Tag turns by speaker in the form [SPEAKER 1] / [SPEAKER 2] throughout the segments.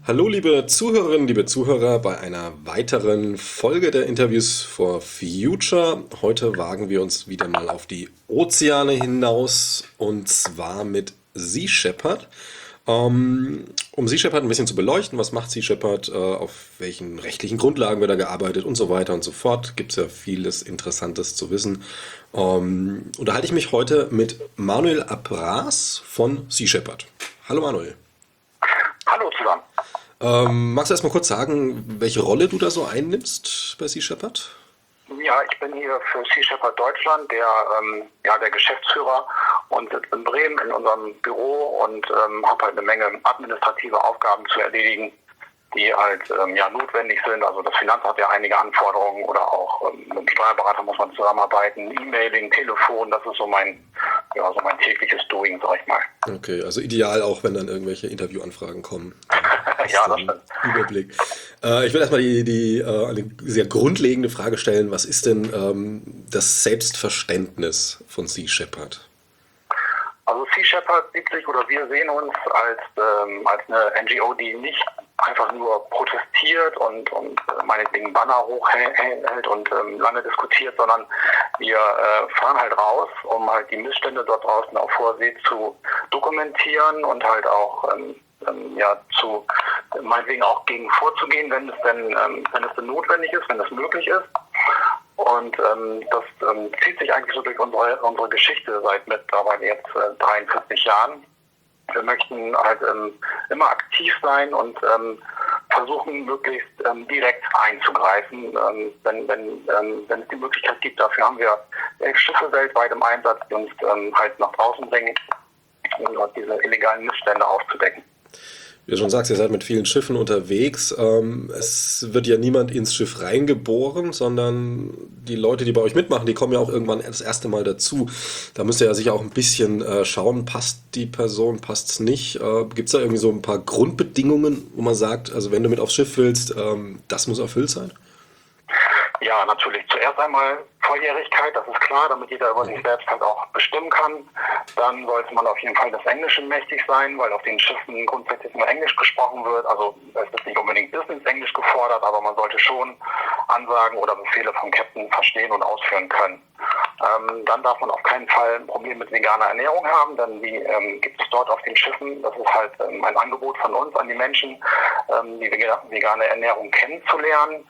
[SPEAKER 1] Hallo, liebe Zuhörerinnen, liebe Zuhörer, bei einer weiteren Folge der Interviews for Future. Heute wagen wir uns wieder mal auf die Ozeane hinaus und zwar mit Sea Shepherd. Um Sea Shepherd ein bisschen zu beleuchten, was macht Sea Shepherd, auf welchen rechtlichen Grundlagen wird da gearbeitet und so weiter und so fort, gibt es ja vieles Interessantes zu wissen. Unterhalte ich mich heute mit Manuel Abras von Sea Shepherd. Hallo Manuel.
[SPEAKER 2] Hallo zusammen.
[SPEAKER 1] Magst du erst mal kurz sagen, welche Rolle du da so einnimmst bei Sea Shepherd?
[SPEAKER 2] Ja, ich bin hier für Sea Shepherd Deutschland der Geschäftsführer und sitze in Bremen in unserem Büro und habe halt eine Menge administrative Aufgaben zu erledigen, die halt notwendig sind. Also das Finanzamt hat ja einige Anforderungen oder auch mit dem Steuerberater muss man zusammenarbeiten, E-Mailing, Telefon, das ist so mein tägliches Doing, sag ich mal.
[SPEAKER 1] Okay, also ideal auch, wenn dann irgendwelche Interviewanfragen kommen.
[SPEAKER 2] Ja, das stimmt.
[SPEAKER 1] Überblick. Ich will erstmal eine sehr grundlegende Frage stellen. Was ist denn das Selbstverständnis von Sea Shepherd?
[SPEAKER 2] Also Sea Shepherd sieht sich oder wir sehen uns als eine NGO, die nicht einfach nur protestiert und meinetwegen Banner hochhält und lange diskutiert, sondern wir fahren halt raus, um halt die Missstände dort draußen auf hoher See zu dokumentieren und halt auch meinetwegen auch gegen vorzugehen, wenn es denn notwendig ist, wenn es möglich ist. Und das zieht sich eigentlich so durch unsere Geschichte seit mittlerweile jetzt 43 Jahren. Wir möchten halt immer aktiv sein und versuchen, möglichst direkt einzugreifen. Wenn es die Möglichkeit gibt, dafür haben wir 11 Schiffe weltweit im Einsatz, die uns halt nach draußen bringen, um dort diese illegalen Missstände aufzudecken.
[SPEAKER 1] Wie du schon sagst, ihr seid mit vielen Schiffen unterwegs. Es wird ja niemand ins Schiff reingeboren, sondern die Leute, die bei euch mitmachen, die kommen ja auch irgendwann das erste Mal dazu. Da müsst ihr ja sicher auch ein bisschen schauen, passt die Person, passt es nicht. Gibt es da irgendwie so ein paar Grundbedingungen, wo man sagt, also wenn du mit aufs Schiff willst, das muss erfüllt sein?
[SPEAKER 2] Ja, natürlich. Zuerst einmal Volljährigkeit, das ist klar, damit jeder über sich selbst halt auch bestimmen kann. Dann sollte man auf jeden Fall des Englischen mächtig sein, weil auf den Schiffen grundsätzlich nur Englisch gesprochen wird. Also es ist nicht unbedingt Business-Englisch gefordert, aber man sollte schon Ansagen oder Befehle vom Captain verstehen und ausführen können. Dann darf man auf keinen Fall ein Problem mit veganer Ernährung haben, denn die gibt es dort auf den Schiffen. Das ist halt ein Angebot von uns an die Menschen, die vegane Ernährung kennenzulernen.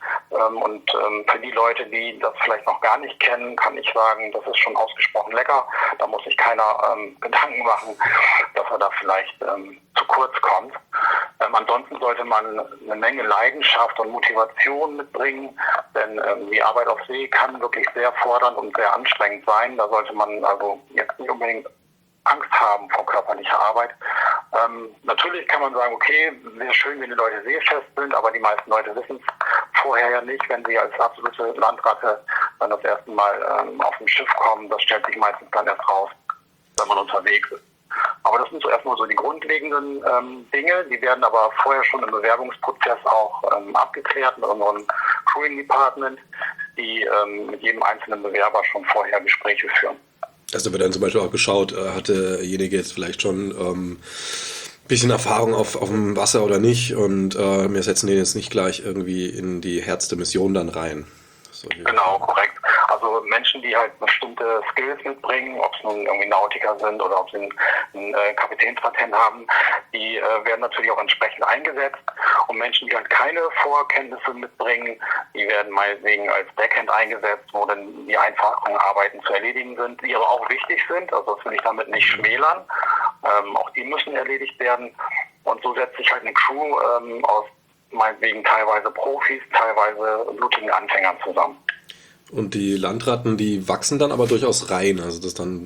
[SPEAKER 2] Für die Leute, die das vielleicht noch gar nicht kennen, kann ich sagen, das ist schon ausgesprochen lecker. Da muss sich keiner Gedanken machen, dass er da vielleicht zu kurz kommt. Ansonsten sollte man eine Menge Leidenschaft und Motivation mitbringen, denn die Arbeit auf See kann wirklich sehr fordernd und sehr anstrengend sein. Da sollte man also jetzt nicht unbedingt Angst haben vor körperlicher Arbeit. Natürlich kann man sagen, okay, wäre schön, wenn die Leute seefest sind, aber die meisten Leute wissen es vorher ja nicht, wenn sie als absolute Landratte dann das erste Mal auf ein Schiff kommen. Das stellt sich meistens dann erst raus, wenn man unterwegs ist. Aber das sind so erstmal so die grundlegenden Dinge, die werden aber vorher schon im Bewerbungsprozess auch abgeklärt mit unserem Crewing Department, die mit jedem einzelnen Bewerber schon vorher Gespräche führen.
[SPEAKER 1] Also wird dann zum Beispiel auch geschaut, hatte derjenige jetzt vielleicht schon bisschen Erfahrung auf dem Wasser oder nicht und wir setzen den jetzt nicht gleich irgendwie in die Herz der Mission dann rein. So,
[SPEAKER 2] genau, korrekt. Also Menschen, die halt bestimmte Skills mitbringen, ob es nun irgendwie Nautiker sind oder ob sie einen Kapitänspatent haben, die werden natürlich auch entsprechend eingesetzt. Und Menschen, die halt keine Vorkenntnisse mitbringen, die werden meinetwegen als Backhand eingesetzt, wo dann die einfachen Arbeiten zu erledigen sind, die aber auch wichtig sind. Also das will ich damit nicht schmälern. Auch die müssen erledigt werden. Und so setzt sich halt eine Crew aus meinetwegen teilweise Profis, teilweise blutigen Anfängern zusammen.
[SPEAKER 1] Und die Landratten, die wachsen dann aber durchaus rein. Also das dann.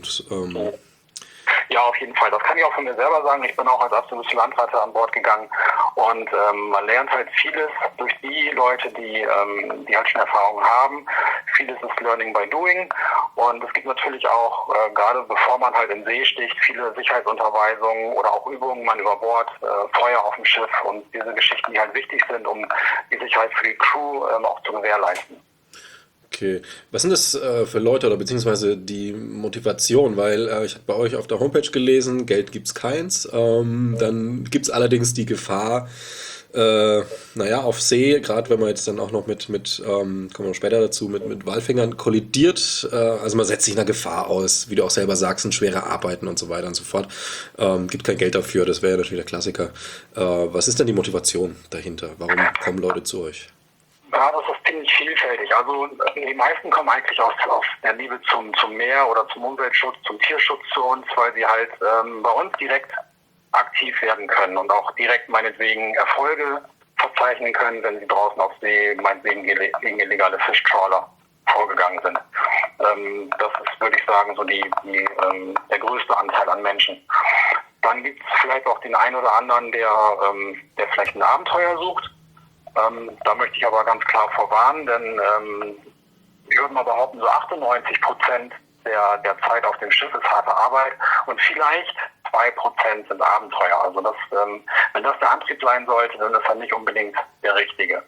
[SPEAKER 2] Ja, auf jeden Fall. Das kann ich auch von mir selber sagen. Ich bin auch als absolute Landratte an Bord gegangen und man lernt halt vieles durch die Leute, die halt schon Erfahrung haben. Vieles ist Learning by Doing und es gibt natürlich auch, gerade bevor man halt in See sticht, viele Sicherheitsunterweisungen oder auch Übungen, man über Bord, Feuer auf dem Schiff und diese Geschichten, die halt wichtig sind, um die Sicherheit für die Crew auch zu gewährleisten.
[SPEAKER 1] Okay. Was sind das für Leute oder beziehungsweise die Motivation? Weil ich habe bei euch auf der Homepage gelesen, Geld gibt's keins. Dann gibt's allerdings die Gefahr, naja, auf See, gerade wenn man jetzt dann auch noch kommen wir später dazu, mit Walfängern kollidiert, also man setzt sich einer Gefahr aus, wie du auch selber sagst, sind schwere Arbeiten und so weiter und so fort. Gibt kein Geld dafür, das wäre ja natürlich der Klassiker. Was ist denn die Motivation dahinter? Warum kommen Leute zu euch?
[SPEAKER 2] Ja, das ist ziemlich vielfältig. Also die meisten kommen eigentlich aus der Liebe zum Meer oder zum Umweltschutz, zum Tierschutz zu uns, weil sie halt bei uns direkt aktiv werden können und auch direkt meinetwegen Erfolge verzeichnen können, wenn sie draußen auf See meinetwegen gegen illegale Fischtrawler vorgegangen sind. Das ist, würde ich sagen, so der größte Anteil an Menschen. Dann gibt es vielleicht auch den einen oder anderen, der vielleicht ein Abenteuer sucht. Da möchte ich aber ganz klar vorwarnen, denn ich würde mal behaupten, so 98% der Zeit auf dem Schiff ist harte Arbeit und vielleicht 2% sind Abenteuer. Also wenn das der Antrieb sein sollte, dann ist er nicht unbedingt der richtige.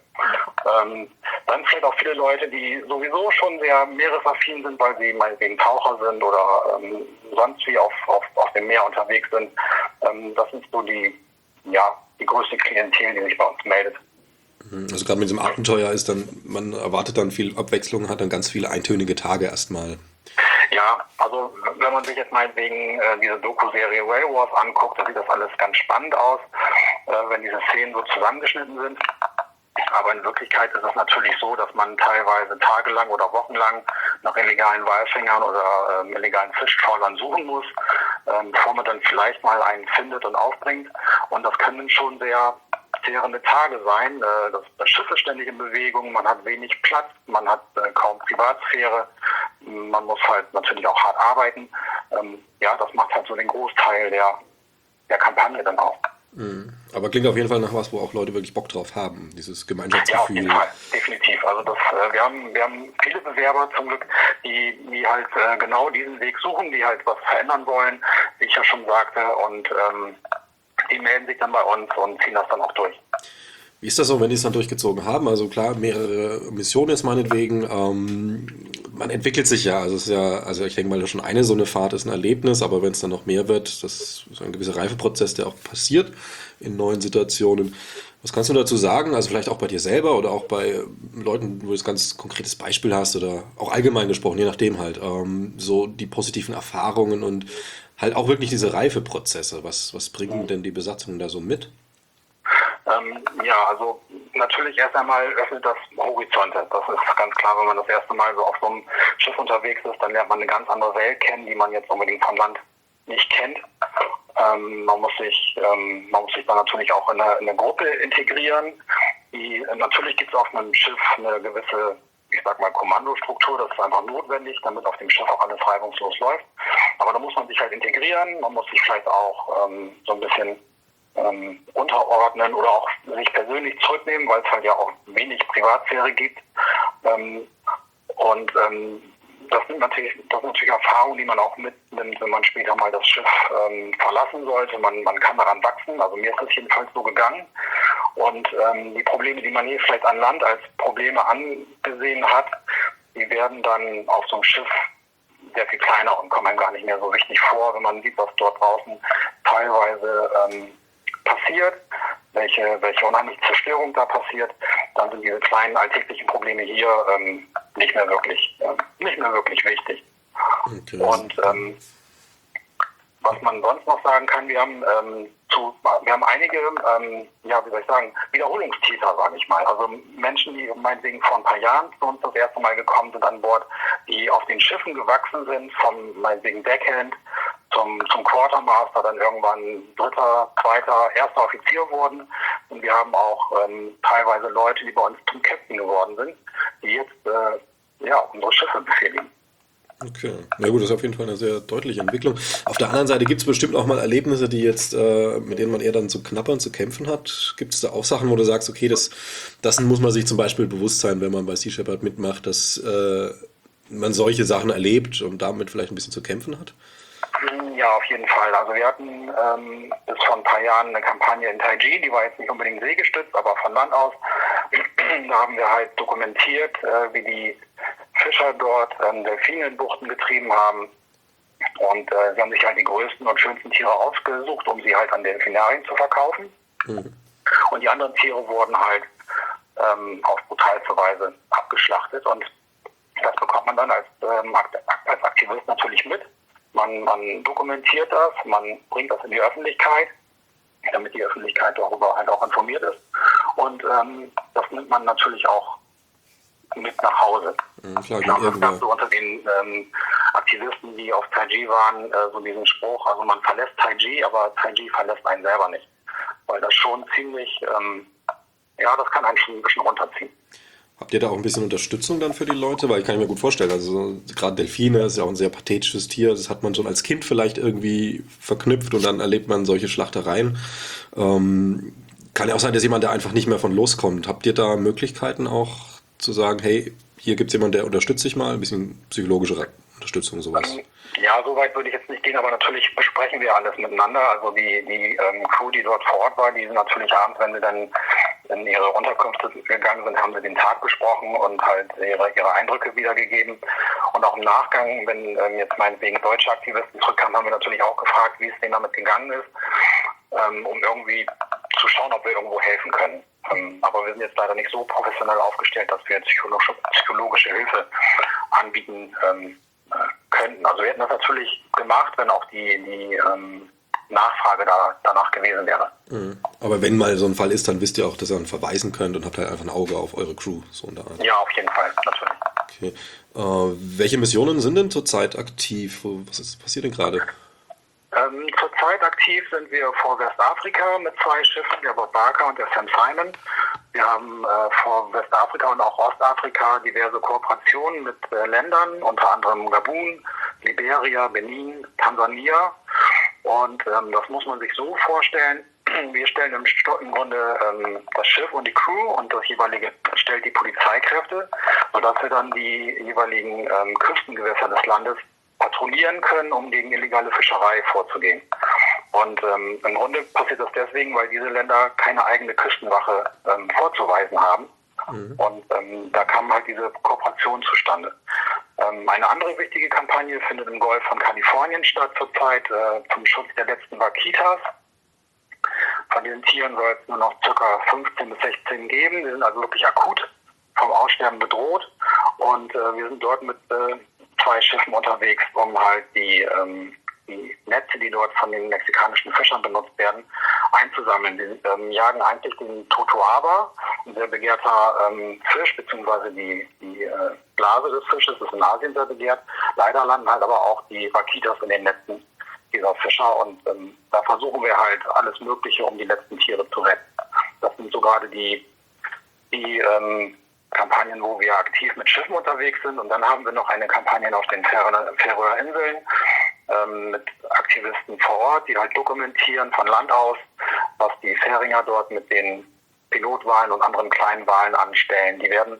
[SPEAKER 2] Dann vielleicht auch viele Leute, die sowieso schon sehr meeresaffin sind, weil sie meinetwegen Taucher sind oder sonst wie auf dem Meer unterwegs sind. Das sind so die größte Klientel, die sich bei uns meldet.
[SPEAKER 1] Also gerade mit diesem Abenteuer ist dann, man erwartet dann viel Abwechslung, hat dann ganz viele eintönige Tage erstmal.
[SPEAKER 2] Ja, also wenn man sich jetzt meinetwegen diese Doku-Serie Whale Wars anguckt, da sieht das alles ganz spannend aus, wenn diese Szenen so zusammengeschnitten sind. Aber in Wirklichkeit ist es natürlich so, dass man teilweise tagelang oder wochenlang nach illegalen Walfängern oder illegalen Fischtrawlern suchen muss, bevor man dann vielleicht mal einen findet und aufbringt. Und das können schon sehr zehrende Tage sein. Das Schiff ist ständig in Bewegung, man hat wenig Platz, man hat kaum Privatsphäre, man muss halt natürlich auch hart arbeiten. Das macht halt so den Großteil der Kampagne dann auch.
[SPEAKER 1] Aber klingt auf jeden Fall nach was, wo auch Leute wirklich Bock drauf haben, dieses Gemeinschaftsgefühl.
[SPEAKER 2] Ja, auf jeden Fall, definitiv. Also wir haben viele Bewerber zum Glück, die halt genau diesen Weg suchen, die halt was verändern wollen, wie ich ja schon sagte, und die melden sich dann bei uns und ziehen das dann auch durch.
[SPEAKER 1] Wie ist das so, wenn die es dann durchgezogen haben? Also klar, mehrere Missionen jetzt meinetwegen. Man entwickelt sich ja. Also ich denke mal, schon eine so eine Fahrt ist ein Erlebnis, aber wenn es dann noch mehr wird, das ist ein gewisser Reifeprozess, der auch passiert in neuen Situationen. Was kannst du dazu sagen? Also vielleicht auch bei dir selber oder auch bei Leuten, wo du ein ganz konkretes Beispiel hast oder auch allgemein gesprochen, je nachdem halt. So die positiven Erfahrungen und halt auch wirklich diese Reifeprozesse. Was bringen denn die Besatzungen da so mit?
[SPEAKER 2] Also natürlich erst einmal öffnet das Horizonte. Das ist ganz klar, wenn man das erste Mal so auf so einem Schiff unterwegs ist, dann lernt man eine ganz andere Welt kennen, die man jetzt unbedingt vom Land nicht kennt. Man muss sich dann natürlich auch in eine Gruppe integrieren. Natürlich gibt es auf einem Schiff eine gewisse, ich sag mal, Kommandostruktur. Das ist einfach notwendig, damit auf dem Schiff auch alles reibungslos läuft. Aber da muss man sich halt integrieren. Man muss sich vielleicht auch so ein bisschen unterordnen oder auch sich persönlich zurücknehmen, weil es halt ja auch wenig Privatsphäre gibt. Das sind natürlich Erfahrungen, die man auch mitnimmt, wenn man später mal das Schiff verlassen sollte. Man kann daran wachsen. Also mir ist das jedenfalls so gegangen. Und die Probleme, die man hier vielleicht an Land als Probleme angesehen hat, die werden dann auf so einem Schiff sehr viel kleiner und kommen einem gar nicht mehr so wichtig vor, wenn man sieht, was dort draußen teilweise passiert, welche unheimliche Zerstörung da passiert, dann sind diese kleinen alltäglichen Probleme hier nicht mehr wirklich wichtig. Okay. Und was man sonst noch sagen kann, wir haben einige, Wiederholungstäter, sage ich mal. Also Menschen, die meinetwegen vor ein paar Jahren zu uns das erste Mal gekommen sind an Bord, die auf den Schiffen gewachsen sind, vom meinetwegen Deckhand zum Quartermaster, dann irgendwann dritter, zweiter, erster Offizier wurden. Und wir haben auch teilweise Leute, die bei uns zum Captain geworden sind, die jetzt unsere Schiffe befehligen.
[SPEAKER 1] Okay, na gut, das ist auf jeden Fall eine sehr deutliche Entwicklung. Auf der anderen Seite gibt es bestimmt auch mal Erlebnisse, die jetzt, mit denen man eher dann zu knabbern, zu kämpfen hat. Gibt es da auch Sachen, wo du sagst, okay, das muss man sich zum Beispiel bewusst sein, wenn man bei Sea Shepherd mitmacht, dass man solche Sachen erlebt und damit vielleicht ein bisschen zu kämpfen hat?
[SPEAKER 2] Ja, auf jeden Fall. Also wir hatten bis vor ein paar Jahren eine Kampagne in Taiji, die war jetzt nicht unbedingt seegestützt, aber von Land aus. Da haben wir halt dokumentiert, wie die Fischer dort Delfine in Buchten getrieben haben. Und sie haben sich halt die größten und schönsten Tiere ausgesucht, um sie halt an Delfinarien zu verkaufen. Mhm. Und die anderen Tiere wurden halt auf brutalste Weise abgeschlachtet. Und das bekommt man dann als Aktivist natürlich mit. Man dokumentiert das, man bringt das in die Öffentlichkeit, damit die Öffentlichkeit darüber halt auch informiert ist. Und das nimmt man natürlich auch mit nach Hause.
[SPEAKER 1] Klar,
[SPEAKER 2] es gab so unter den Aktivisten, die auf Taiji waren, so diesen Spruch, also man verlässt Taiji, aber Taiji verlässt einen selber nicht. Weil das schon ziemlich, das kann einen schon ein bisschen runterziehen.
[SPEAKER 1] Habt ihr da auch ein bisschen Unterstützung dann für die Leute? Weil ich kann mir gut vorstellen, also gerade Delfine ist ja auch ein sehr pathetisches Tier. Das hat man schon als Kind vielleicht irgendwie verknüpft und dann erlebt man solche Schlachtereien. Kann ja auch sein, dass jemand, der einfach nicht mehr von loskommt. Habt ihr da Möglichkeiten auch zu sagen, hey, hier gibt es jemanden, der unterstützt dich mal, ein bisschen psychologische Unterstützung, sowas?
[SPEAKER 2] Ja, so weit würde ich jetzt nicht gehen, aber natürlich besprechen wir alles miteinander. Also die Crew, die dort vor Ort war, die sind natürlich abends, wenn sie dann in ihre Unterkünfte gegangen sind, haben sie den Tag besprochen und halt ihre Eindrücke wiedergegeben. Und auch im Nachgang, wenn jetzt meinetwegen deutsche Aktivisten zurückkamen, haben wir natürlich auch gefragt, wie es denen damit gegangen ist, um irgendwie zu schauen, ob wir irgendwo helfen können. Aber wir sind jetzt leider nicht so professionell aufgestellt, dass wir psychologische Hilfe anbieten könnten. Also wir hätten das natürlich gemacht, wenn auch die Nachfrage danach gewesen wäre.
[SPEAKER 1] Aber wenn mal so ein Fall ist, dann wisst ihr auch, dass ihr dann verweisen könnt und habt halt einfach ein Auge auf eure Crew. So in der Art.
[SPEAKER 2] Ja, auf jeden Fall, natürlich.
[SPEAKER 1] Okay. Welche Missionen sind denn zurzeit aktiv? Was passiert denn gerade?
[SPEAKER 2] Zurzeit aktiv sind wir vor Westafrika mit 2 Schiffen, der Bob Barker und der Sam Simon. Wir haben vor Westafrika und auch Ostafrika diverse Kooperationen mit Ländern, unter anderem Gabun, Liberia, Benin, Tansania. Und das muss man sich so vorstellen. Wir stellen im Grunde das Schiff und die Crew und das jeweilige stellt die Polizeikräfte, sodass wir dann die jeweiligen Küstengewässer des Landes patrouillieren können, um gegen illegale Fischerei vorzugehen. Und im Grunde passiert das deswegen, weil diese Länder keine eigene Küstenwache vorzuweisen haben. Und da kam halt diese Kooperation zustande. Eine andere wichtige Kampagne findet im Golf von Kalifornien statt zurzeit zum Schutz der letzten Vaquitas. Von diesen Tieren soll es nur noch ca. 15 bis 16 geben. Die sind also wirklich akut vom Aussterben bedroht. Und wir sind dort mit 2 Schiffen unterwegs, um halt die Netze, die dort von den mexikanischen Fischern benutzt werden, einzusammeln. Die jagen eigentlich den Totoaba, ein sehr begehrter Fisch, beziehungsweise die Blase des Fisches ist in Asien sehr begehrt. Leider landen halt aber auch die Vaquitas in den Netzen dieser Fischer und da versuchen wir halt alles Mögliche, um die letzten Tiere zu retten. Das sind so gerade die Kampagnen, wo wir aktiv mit Schiffen unterwegs sind. Und dann haben wir noch eine Kampagne auf den Färöer Inseln mit Aktivisten vor Ort, die halt dokumentieren von Land aus, was die Färinger dort mit den Pilotwalen und anderen kleinen Walen anstellen. Die werden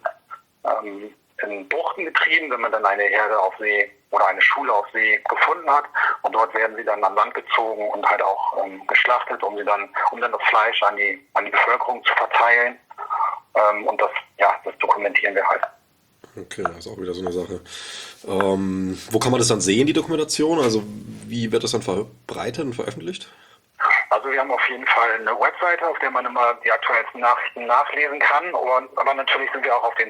[SPEAKER 2] in Buchten getrieben, wenn man dann eine Herde auf See oder eine Schule auf See gefunden hat. Und dort werden sie dann an Land gezogen und halt auch geschlachtet, um dann das Fleisch an die Bevölkerung zu verteilen. Und das dokumentieren wir halt.
[SPEAKER 1] Okay, das ist auch wieder so eine Sache. Wo kann man das dann sehen, die Dokumentation? Also wie wird das dann verbreitet und veröffentlicht?
[SPEAKER 2] Also wir haben auf jeden Fall eine Webseite, auf der man immer die aktuellsten Nachrichten nachlesen kann. Aber natürlich sind wir auch auf den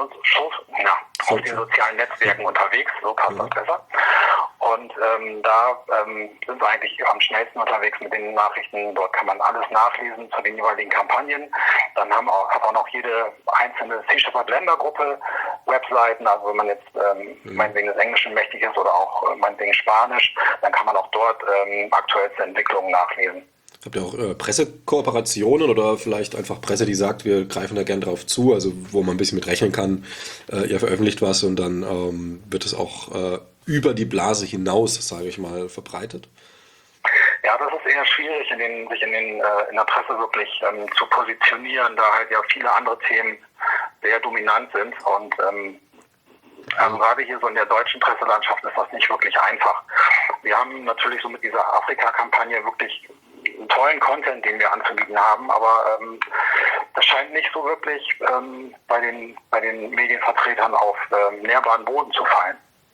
[SPEAKER 2] auf den sozialen Netzwerken unterwegs, so passt das besser. Und da sind wir eigentlich am schnellsten unterwegs mit den Nachrichten. Dort kann man alles nachlesen zu den jeweiligen Kampagnen. Dann hat auch noch jede einzelne Sea Shepherd Ländergruppe Webseiten. Also wenn man jetzt meinetwegen des Englischen mächtig ist oder auch meinetwegen Spanisch, dann kann man auch dort aktuellste Entwicklungen nachlesen.
[SPEAKER 1] Habt ihr auch Pressekooperationen oder vielleicht einfach Presse, die sagt, wir greifen da gern drauf zu, also wo man ein bisschen mit rechnen kann, ihr veröffentlicht was und dann wird es auch über die Blase hinaus, sage ich mal, verbreitet?
[SPEAKER 2] Ja, das ist eher schwierig, sich in der Presse wirklich zu positionieren, da halt ja viele andere Themen sehr dominant sind und also gerade hier so in der deutschen Presselandschaft ist das nicht wirklich einfach. Wir haben natürlich so mit dieser Afrika-Kampagne wirklich einen tollen Content, den wir anzubieten haben, aber das scheint nicht so wirklich bei den Medienvertretern auf nährbaren Boden zu fallen.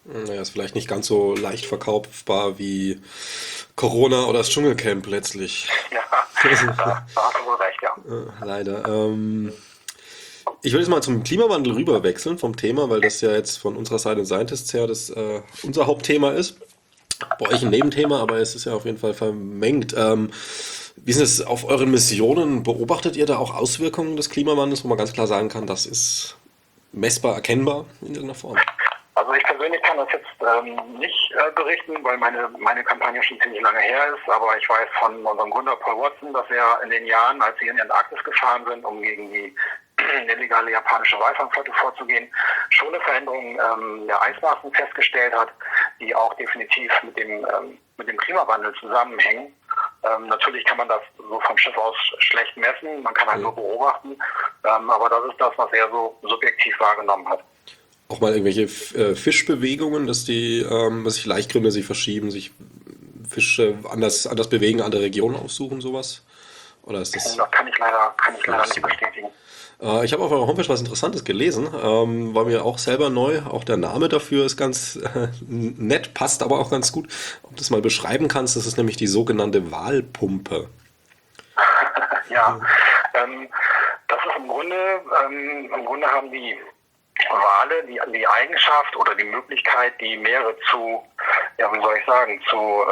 [SPEAKER 1] Naja, ist vielleicht nicht ganz so leicht verkaufbar wie Corona oder das Dschungelcamp letztlich.
[SPEAKER 2] Ja, da hast du wohl recht, ja.
[SPEAKER 1] Leider. Ich will jetzt mal zum Klimawandel rüber wechseln vom Thema, weil das ja jetzt von unserer Seite Scientists her unser Hauptthema ist. Bei euch ein Nebenthema, aber es ist ja auf jeden Fall vermengt. Wie ist es auf euren Missionen? Beobachtet ihr da auch Auswirkungen des Klimawandels, wo man ganz klar sagen kann, das ist messbar erkennbar in irgendeiner Form?
[SPEAKER 2] Also ich persönlich kann das jetzt nicht berichten, weil meine Kampagne schon ziemlich lange her ist, aber ich weiß von unserem Gründer Paul Watson, dass er in den Jahren, als sie in die Antarktis gefahren sind, um gegen die illegale japanische Walfangflotte vorzugehen, schon eine Veränderung der Eismaßen festgestellt hat, die auch definitiv mit dem Klimawandel zusammenhängen. Natürlich kann man das so vom Schiff aus schlecht messen, man kann halt nur beobachten, aber das ist das, was er so subjektiv wahrgenommen hat.
[SPEAKER 1] Auch mal irgendwelche Fischbewegungen, dass sich Laichgründe sich verschieben, sich Fische anders bewegen, andere Regionen aufsuchen, sowas? Oder ist das?
[SPEAKER 2] Das kann ich leider nicht bestätigen.
[SPEAKER 1] Ich habe auf eurer Homepage was Interessantes gelesen, war mir auch selber neu. Auch der Name dafür ist ganz nett, passt aber auch ganz gut. Ob du das mal beschreiben kannst, das ist nämlich die sogenannte Walpumpe.
[SPEAKER 2] Ja, das ist im Grunde haben die Wale die Eigenschaft oder die Möglichkeit, die Meere zu, ja, wie soll ich sagen,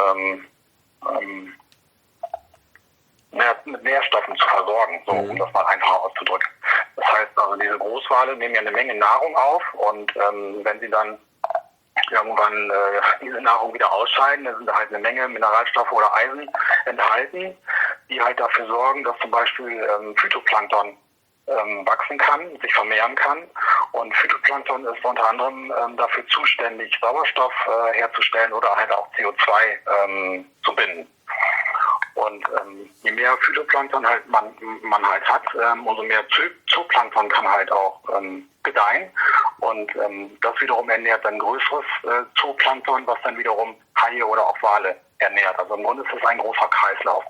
[SPEAKER 2] mit Nährstoffen zu versorgen, so um das mal einfach auszudrücken. Das heißt also, diese Großwale nehmen ja eine Menge Nahrung auf und wenn sie dann irgendwann diese Nahrung wieder ausscheiden, dann sind da halt eine Menge Mineralstoffe oder Eisen enthalten, die halt dafür sorgen, dass zum Beispiel Phytoplankton wachsen kann, sich vermehren kann. Und Phytoplankton ist unter anderem dafür zuständig, Sauerstoff herzustellen oder halt auch CO2 zu binden. Und je mehr Phytoplankton halt man halt hat, umso mehr Zooplankton kann halt auch gedeihen. Und das wiederum ernährt dann größeres Zooplankton, was dann wiederum Haie oder auch Wale ernährt. Also im Grunde ist es ein großer Kreislauf.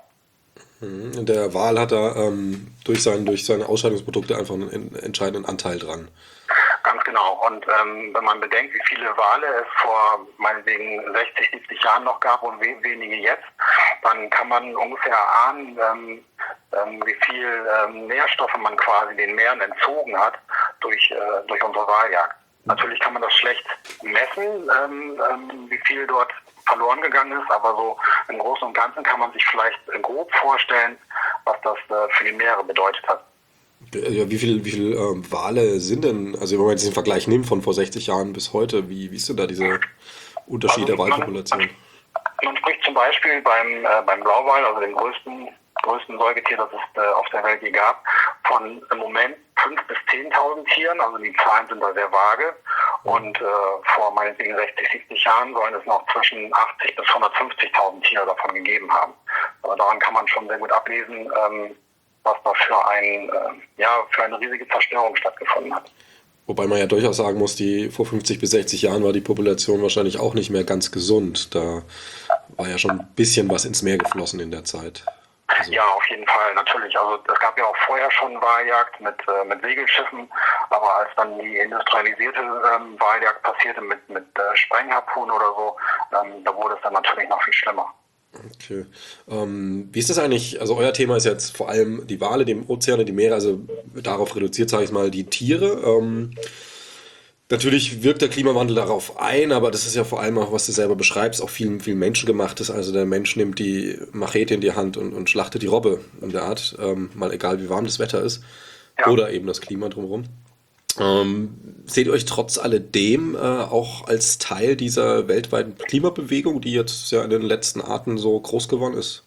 [SPEAKER 1] Der Wal hat da durch seine Ausscheidungsprodukte einfach einen entscheidenden Anteil dran.
[SPEAKER 2] Ganz genau. Und wenn man bedenkt, wie viele Wale es vor meinetwegen 60, 70 Jahren noch gab und wenige jetzt, dann kann man ungefähr ahnen, wie viel Nährstoffe man quasi den Meeren entzogen hat durch unsere Waljagd. Natürlich kann man das schlecht messen, wie viel dort verloren gegangen ist, aber so im Großen und Ganzen kann man sich vielleicht grob vorstellen, was das für die Meere bedeutet hat.
[SPEAKER 1] Ja, wie viel Wale sind denn, also wenn man jetzt den Vergleich nimmt von vor 60 Jahren bis heute, wie ist denn da dieser Unterschied der Walpopulation?
[SPEAKER 2] Man spricht zum Beispiel beim Blauwal, also dem größten Säugetier, das es auf der Welt je gab, von im Moment 5.000 bis 10.000 Tieren, also die Zahlen sind da sehr vage. Und vor meinetwegen 60, 70 Jahren sollen es noch zwischen 80.000 bis 150.000 Tiere davon gegeben haben. Aber daran kann man schon sehr gut ablesen, was da für eine riesige Zerstörung stattgefunden hat.
[SPEAKER 1] Wobei man ja durchaus sagen muss, vor 50 bis 60 Jahren war die Population wahrscheinlich auch nicht mehr ganz gesund. Da war ja schon ein bisschen was ins Meer geflossen in der Zeit. Also.
[SPEAKER 2] Ja, auf jeden Fall, natürlich. Also es gab ja auch vorher schon Waljagd mit Segelschiffen, aber als dann die industrialisierte Waljagd passierte mit Sprengharpunen oder so, da wurde es dann natürlich noch viel schlimmer.
[SPEAKER 1] Okay. Wie ist das eigentlich? Also euer Thema ist jetzt vor allem die Wale, die Ozeane, die Meere, also darauf reduziert, sage ich mal, die Tiere. Natürlich wirkt der Klimawandel darauf ein, aber das ist ja vor allem auch, was du selber beschreibst, auch viel menschengemachtes. Also der Mensch nimmt die Machete in die Hand und schlachtet die Robbe in der Art, mal egal wie warm das Wetter ist. Ja. Oder eben das Klima drumherum. Seht ihr euch trotz alledem auch als Teil dieser weltweiten Klimabewegung, die jetzt ja in den letzten Arten so groß geworden ist?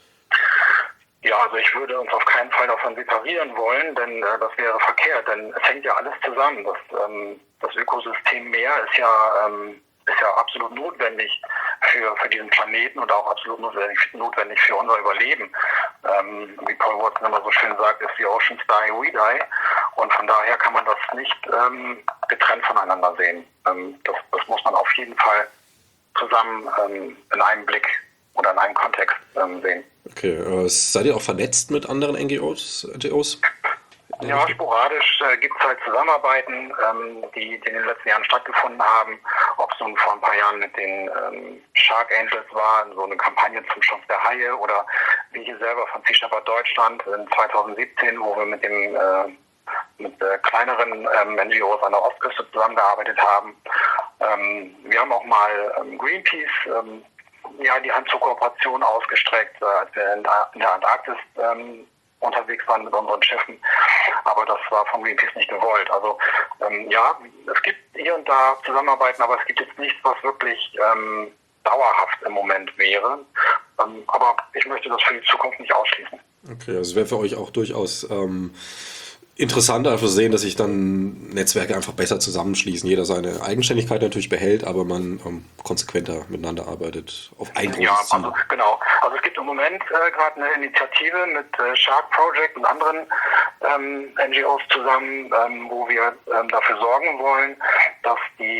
[SPEAKER 2] Ja, also ich würde uns auf keinen Fall davon separieren wollen, denn das wäre verkehrt, denn es hängt ja alles zusammen. Das Ökosystem Meer ist ja absolut notwendig für diesen Planeten und auch absolut notwendig für unser Überleben. Wie Paul Watson immer so schön sagt, if the oceans die, we die. Und von daher kann man das nicht getrennt voneinander sehen. Das muss man auf jeden Fall zusammen in einem Blick oder in einem Kontext sehen.
[SPEAKER 1] Okay, seid ihr auch vernetzt mit anderen NGOs?
[SPEAKER 2] Ja, sporadisch gibt es halt Zusammenarbeiten, die in den letzten Jahren stattgefunden haben. Ob es nun vor ein paar Jahren mit den Shark Angels war, so eine Kampagne zum Schutz der Haie, oder wie hier selber von Sea Shepherd Deutschland in 2017, wo wir mit kleineren NGOs an der Ostküste zusammengearbeitet haben. Wir haben auch mal Greenpeace die Hand zur Kooperation ausgestreckt, als wir in der Antarktis unterwegs waren mit unseren Schiffen, aber das war von Greenpeace nicht gewollt. Also es gibt hier und da Zusammenarbeiten, aber es gibt jetzt nichts, was wirklich dauerhaft im Moment wäre. Aber ich möchte das für die Zukunft nicht ausschließen.
[SPEAKER 1] Okay, also es wäre für euch auch durchaus interessant einfach sehen, dass sich dann Netzwerke einfach besser zusammenschließen. Jeder seine Eigenständigkeit natürlich behält, aber man konsequenter miteinander arbeitet auf ein großes Ziel.
[SPEAKER 2] Genau. Also es gibt im Moment gerade eine Initiative mit Shark Project und anderen NGOs zusammen, wo wir dafür sorgen wollen, dass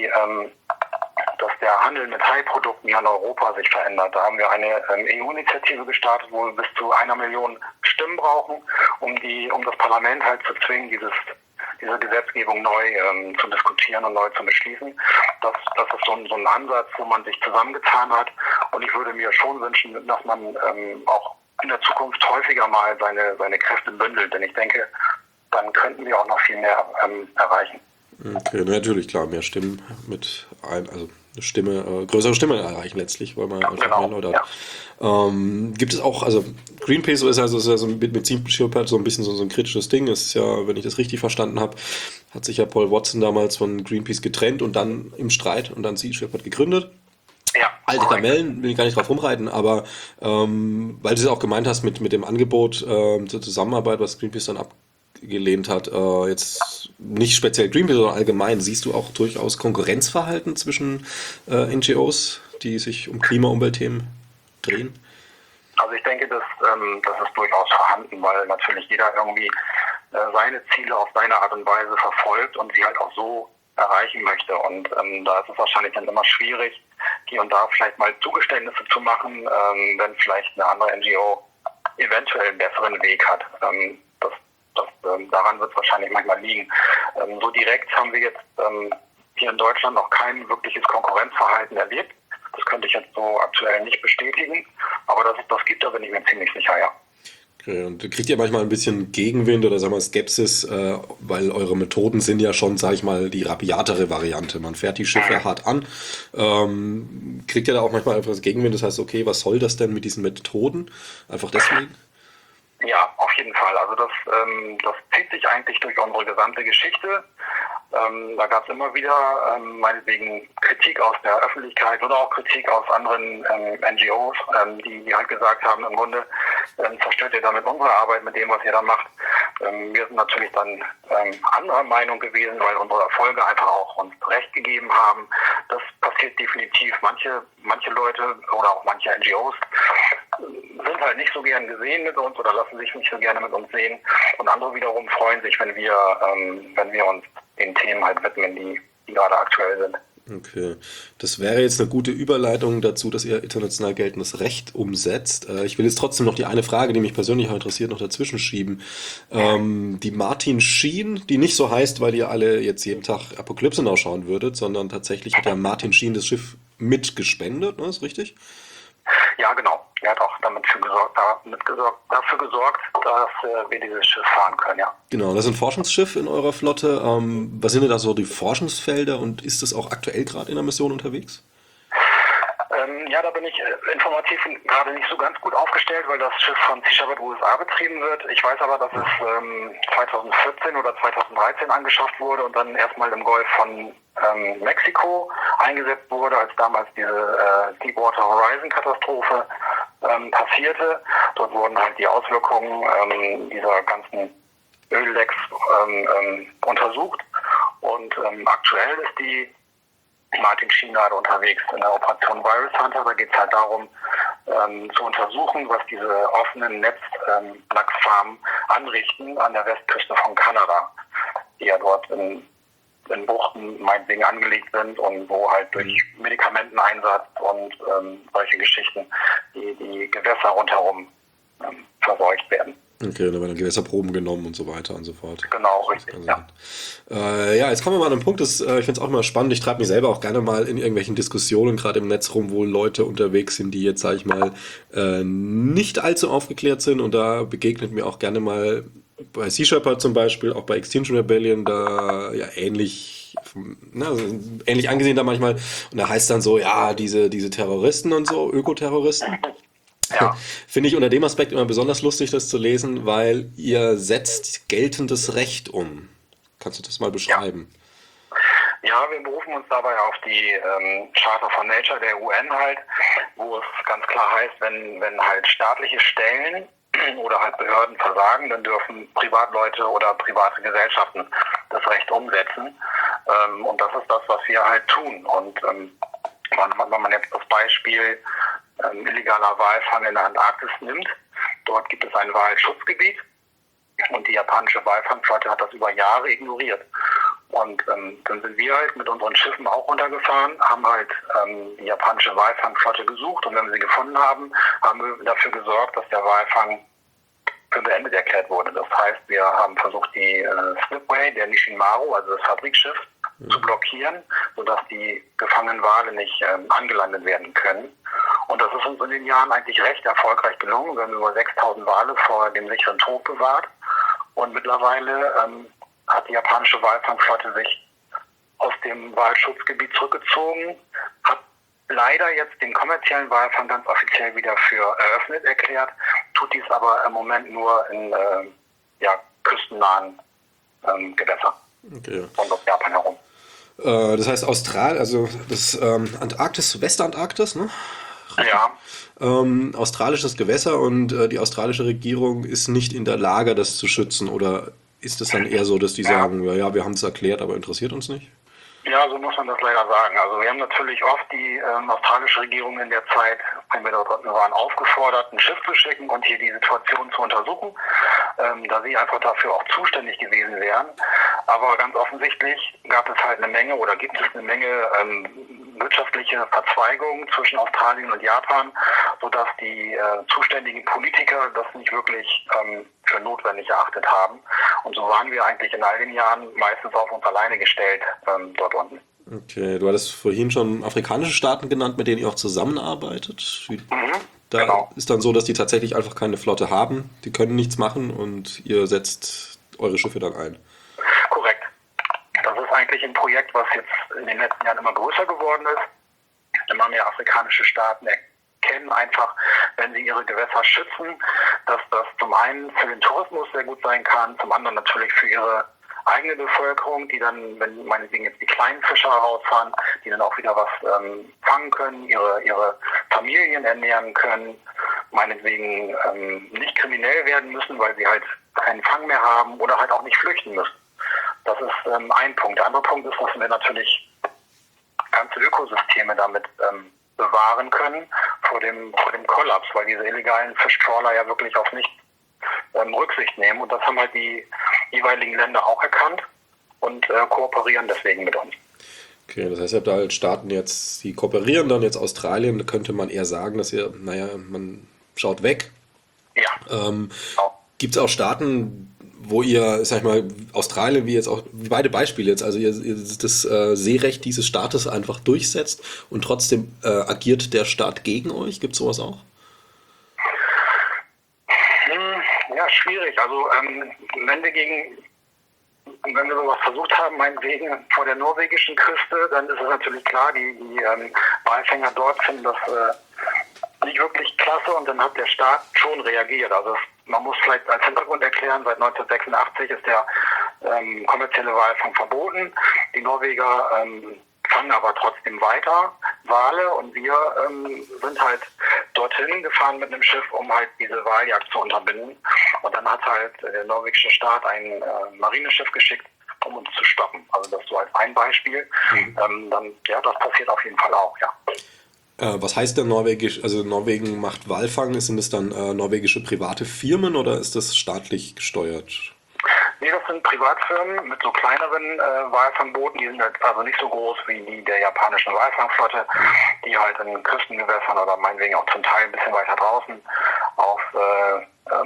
[SPEAKER 2] der Handel mit Haiprodukten hier in Europa sich verändert. Da haben wir eine EU-Initiative gestartet, wo wir bis zu 1 Million Stimmen brauchen, um das Parlament halt zu zwingen, diese Gesetzgebung neu zu diskutieren und neu zu beschließen. Das ist so ein Ansatz, wo man sich zusammengetan hat. Und ich würde mir schon wünschen, dass man auch in der Zukunft häufiger mal seine Kräfte bündelt. Denn ich denke, dann könnten wir auch noch viel mehr erreichen.
[SPEAKER 1] Okay, natürlich, klar, mehr Stimmen größere Stimme erreichen letztlich, weil man einfach mehr Leute hat. Ja. Gibt es auch, also Greenpeace ist ja so mit Sea Shepherd so ein bisschen so ein kritisches Ding, ist ja, wenn ich das richtig verstanden habe, hat sich ja Paul Watson damals von Greenpeace getrennt und dann im Streit und dann Sea Shepherd gegründet. Ja, alte Kamellen, will ich gar nicht drauf rumreiten, aber weil du es auch gemeint hast mit dem Angebot zur Zusammenarbeit, was Greenpeace dann abgelehnt hat, jetzt nicht speziell Greenpeace, sondern allgemein, siehst du auch durchaus Konkurrenzverhalten zwischen NGOs, die sich um Klima- und Umweltthemen drehen?
[SPEAKER 2] Also ich denke, das ist durchaus vorhanden, weil natürlich jeder irgendwie seine Ziele auf seine Art und Weise verfolgt und sie halt auch so erreichen möchte. Und da ist es wahrscheinlich dann immer schwierig, hier und da vielleicht mal Zugeständnisse zu machen, wenn vielleicht eine andere NGO eventuell einen besseren Weg hat. Daran wird es wahrscheinlich manchmal liegen. So direkt haben wir jetzt hier in Deutschland noch kein wirkliches Konkurrenzverhalten erlebt. Das könnte ich jetzt so aktuell nicht bestätigen, aber dass es das gibt, da bin ich mir ziemlich sicher, ja.
[SPEAKER 1] Okay, und kriegt ihr manchmal ein bisschen Gegenwind oder sagen wir Skepsis, weil eure Methoden sind ja schon, sag ich mal, die rabiatere Variante. Man fährt die Schiffe hart an. Kriegt ihr da auch manchmal etwas Gegenwind? Das heißt, okay, was soll das denn mit diesen Methoden? Einfach deswegen?
[SPEAKER 2] Ja, auf jeden Fall. Also das zieht sich eigentlich durch unsere gesamte Geschichte. Da gab es immer wieder meinetwegen Kritik aus der Öffentlichkeit oder auch Kritik aus anderen NGOs, die halt gesagt haben, im Grunde zerstört ihr damit unsere Arbeit mit dem, was ihr da macht. Wir sind natürlich dann anderer Meinung gewesen, weil unsere Erfolge einfach auch uns Recht gegeben haben. Das passiert definitiv. Manche Leute oder auch manche NGOs sind halt nicht so gern gesehen mit uns oder lassen sich nicht so gerne mit uns sehen. Und andere wiederum freuen sich, wenn wir uns den Themen halt widmen, die gerade aktuell sind.
[SPEAKER 1] Okay, das wäre jetzt eine gute Überleitung dazu, dass ihr international geltendes Recht umsetzt. Ich will jetzt trotzdem noch die eine Frage, die mich persönlich auch interessiert, noch dazwischen schieben. Die Martin Sheen, die nicht so heißt, weil ihr alle jetzt jeden Tag Apokalypse nachschauen würdet, sondern tatsächlich hat ja Martin Sheen das Schiff mitgespendet, ne? Ist richtig?
[SPEAKER 2] Ja, genau. Er hat auch dafür gesorgt, dass wir dieses Schiff fahren können, ja.
[SPEAKER 1] Genau, das ist ein Forschungsschiff in eurer Flotte. Was sind denn da so die Forschungsfelder und ist das auch aktuell gerade in der Mission unterwegs?
[SPEAKER 2] Ja, da bin ich informativ gerade nicht so ganz gut aufgestellt, weil das Schiff von Sea Shepherd USA betrieben wird. Ich weiß aber, dass es 2014 oder 2013 angeschafft wurde und dann erstmal im Golf von Mexiko eingesetzt wurde, als damals diese Deepwater Horizon Katastrophe passierte. Dort wurden halt die Auswirkungen dieser ganzen Öllecks untersucht und aktuell ist die Martin Sheen gerade unterwegs in der Operation Virus Hunter. Da geht es halt darum, zu untersuchen, was diese offenen Netzlachsfarmen anrichten an der Westküste von Kanada, die ja dort in Buchten meinetwegen angelegt sind und wo halt durch Medikamenteneinsatz und solche Geschichten die Gewässer rundherum verseucht werden.
[SPEAKER 1] Okay, da werden dann Gewässerproben genommen und so weiter und so fort.
[SPEAKER 2] Genau, richtig, ja.
[SPEAKER 1] Ja, jetzt kommen wir mal an einen Punkt, ich finde es auch immer spannend. Ich treibe mich selber auch gerne mal in irgendwelchen Diskussionen, gerade im Netz rum, wo Leute unterwegs sind, die jetzt, sage ich mal, nicht allzu aufgeklärt sind. Und da begegnet mir auch gerne mal bei Sea Shepherd zum Beispiel, auch bei Extinction Rebellion, da ja also ähnlich angesehen da manchmal. Und da heißt dann so, ja, diese Terroristen und so, Ökoterroristen.
[SPEAKER 2] Ja.
[SPEAKER 1] Finde ich unter dem Aspekt immer besonders lustig, das zu lesen, weil ihr setzt geltendes Recht um. Kannst du das mal
[SPEAKER 2] Ja.
[SPEAKER 1] beschreiben?
[SPEAKER 2] Ja, wir berufen uns dabei auf die Charta for Nature der UN halt, wo es ganz klar heißt, wenn halt staatliche Stellen oder halt Behörden versagen, dann dürfen Privatleute oder private Gesellschaften das Recht umsetzen. Und das ist das, was wir halt tun. Und wenn man jetzt das Beispiel illegaler Walfang in der Antarktis nimmt, dort gibt es ein Walschutzgebiet und die japanische Walfangflotte hat das über Jahre ignoriert. Und dann sind wir halt mit unseren Schiffen auch runtergefahren, haben halt die japanische Walfangflotte gesucht und wenn wir sie gefunden haben, haben wir dafür gesorgt, dass der Walfang für beendet erklärt wurde. Das heißt, wir haben versucht, die Slipway der Nishimaru, also das Fabrikschiff, zu blockieren, sodass die gefangenen Wale nicht angelandet werden können. Und das ist uns in den Jahren eigentlich recht erfolgreich gelungen. Wir haben über 6.000 Wale vor dem sicheren Tod bewahrt. Und mittlerweile hat die japanische Walfangflotte sich aus dem Walschutzgebiet zurückgezogen, hat leider jetzt den kommerziellen Walfang ganz offiziell wieder für eröffnet erklärt, tut dies aber im Moment nur in küstennahen Gewässern rund um Japan herum.
[SPEAKER 1] Das heißt also das Antarktis, Westantarktis, ne?
[SPEAKER 2] Ja.
[SPEAKER 1] Australisches Gewässer und die australische Regierung ist nicht in der Lage, das zu schützen, oder ist es dann eher so, dass die sagen, ja, wir haben es erklärt, aber interessiert uns nicht?
[SPEAKER 2] Ja, so muss man das leider sagen. Also wir haben natürlich oft die australische Regierung in der Zeit, wenn wir dort waren, aufgefordert, ein Schiff zu schicken und hier die Situation zu untersuchen, da sie einfach dafür auch zuständig gewesen wären. Aber ganz offensichtlich gab es halt eine Menge oder gibt es eine Menge wirtschaftliche Verzweigungen zwischen Australien und Japan, sodass die zuständigen Politiker das nicht wirklich für notwendig erachtet haben. Und so waren wir eigentlich in all den Jahren meistens auf uns alleine gestellt dort unten.
[SPEAKER 1] Okay, du hattest vorhin schon afrikanische Staaten genannt, mit denen ihr auch zusammenarbeitet. Da
[SPEAKER 2] genau.
[SPEAKER 1] ist dann so, dass die tatsächlich einfach keine Flotte haben, die können nichts machen und ihr setzt eure Schiffe dann ein.
[SPEAKER 2] Korrekt. Das ist eigentlich ein Projekt, was jetzt in den letzten Jahren immer größer geworden ist. Immer mehr afrikanische Staaten erkennen einfach, wenn sie ihre Gewässer schützen, dass das zum einen für den Tourismus sehr gut sein kann, zum anderen natürlich für ihre eigene Bevölkerung, die dann, wenn meinetwegen jetzt die kleinen Fischer rausfahren, die dann auch wieder was fangen können, ihre Familien ernähren können, meinetwegen nicht kriminell werden müssen, weil sie halt keinen Fang mehr haben oder halt auch nicht flüchten müssen. Das ist ein Punkt. Der andere Punkt ist, dass wir natürlich ganze Ökosysteme damit bewahren können vor dem Kollaps, weil diese illegalen Fischtrawler ja wirklich auf nichts Rücksicht nehmen. Und das haben halt die jeweiligen Länder auch erkannt und kooperieren deswegen mit uns.
[SPEAKER 1] Okay, das heißt, ihr habt da halt Staaten jetzt, die kooperieren, dann jetzt Australien, da könnte man eher sagen, dass ihr, man schaut weg.
[SPEAKER 2] Ja.
[SPEAKER 1] Genau. Gibt es auch Staaten, wo ihr, sag ich mal, Australien, wie jetzt auch, wie beide Beispiele jetzt, also ihr das Seerecht dieses Staates einfach durchsetzt und trotzdem agiert der Staat gegen euch? Gibt es sowas auch?
[SPEAKER 2] Ja, schwierig. Also wenn wir sowas versucht haben, meinetwegen vor der norwegischen Küste, dann ist es natürlich klar, die Walfänger dort finden das nicht wirklich klasse und dann hat der Staat schon reagiert. Also man muss vielleicht als Hintergrund erklären, seit 1986 ist der kommerzielle Walfang verboten. Die Norweger fangen aber trotzdem weiter Wale und wir sind halt dorthin gefahren mit einem Schiff, um halt diese Waljagd zu unterbinden. Und dann hat halt der norwegische Staat ein Marineschiff geschickt, um uns zu stoppen. Also das so als ein Beispiel. Das passiert auf jeden Fall auch, ja.
[SPEAKER 1] Was heißt denn Norwegisch? Also Norwegen macht Walfang, sind es dann norwegische private Firmen oder ist das staatlich gesteuert?
[SPEAKER 2] Nee, das sind Privatfirmen mit so kleineren Walfangbooten, die sind halt also nicht so groß wie die der japanischen Walfangflotte, die halt in Küstengewässern oder meinetwegen auch zum Teil ein bisschen weiter draußen auf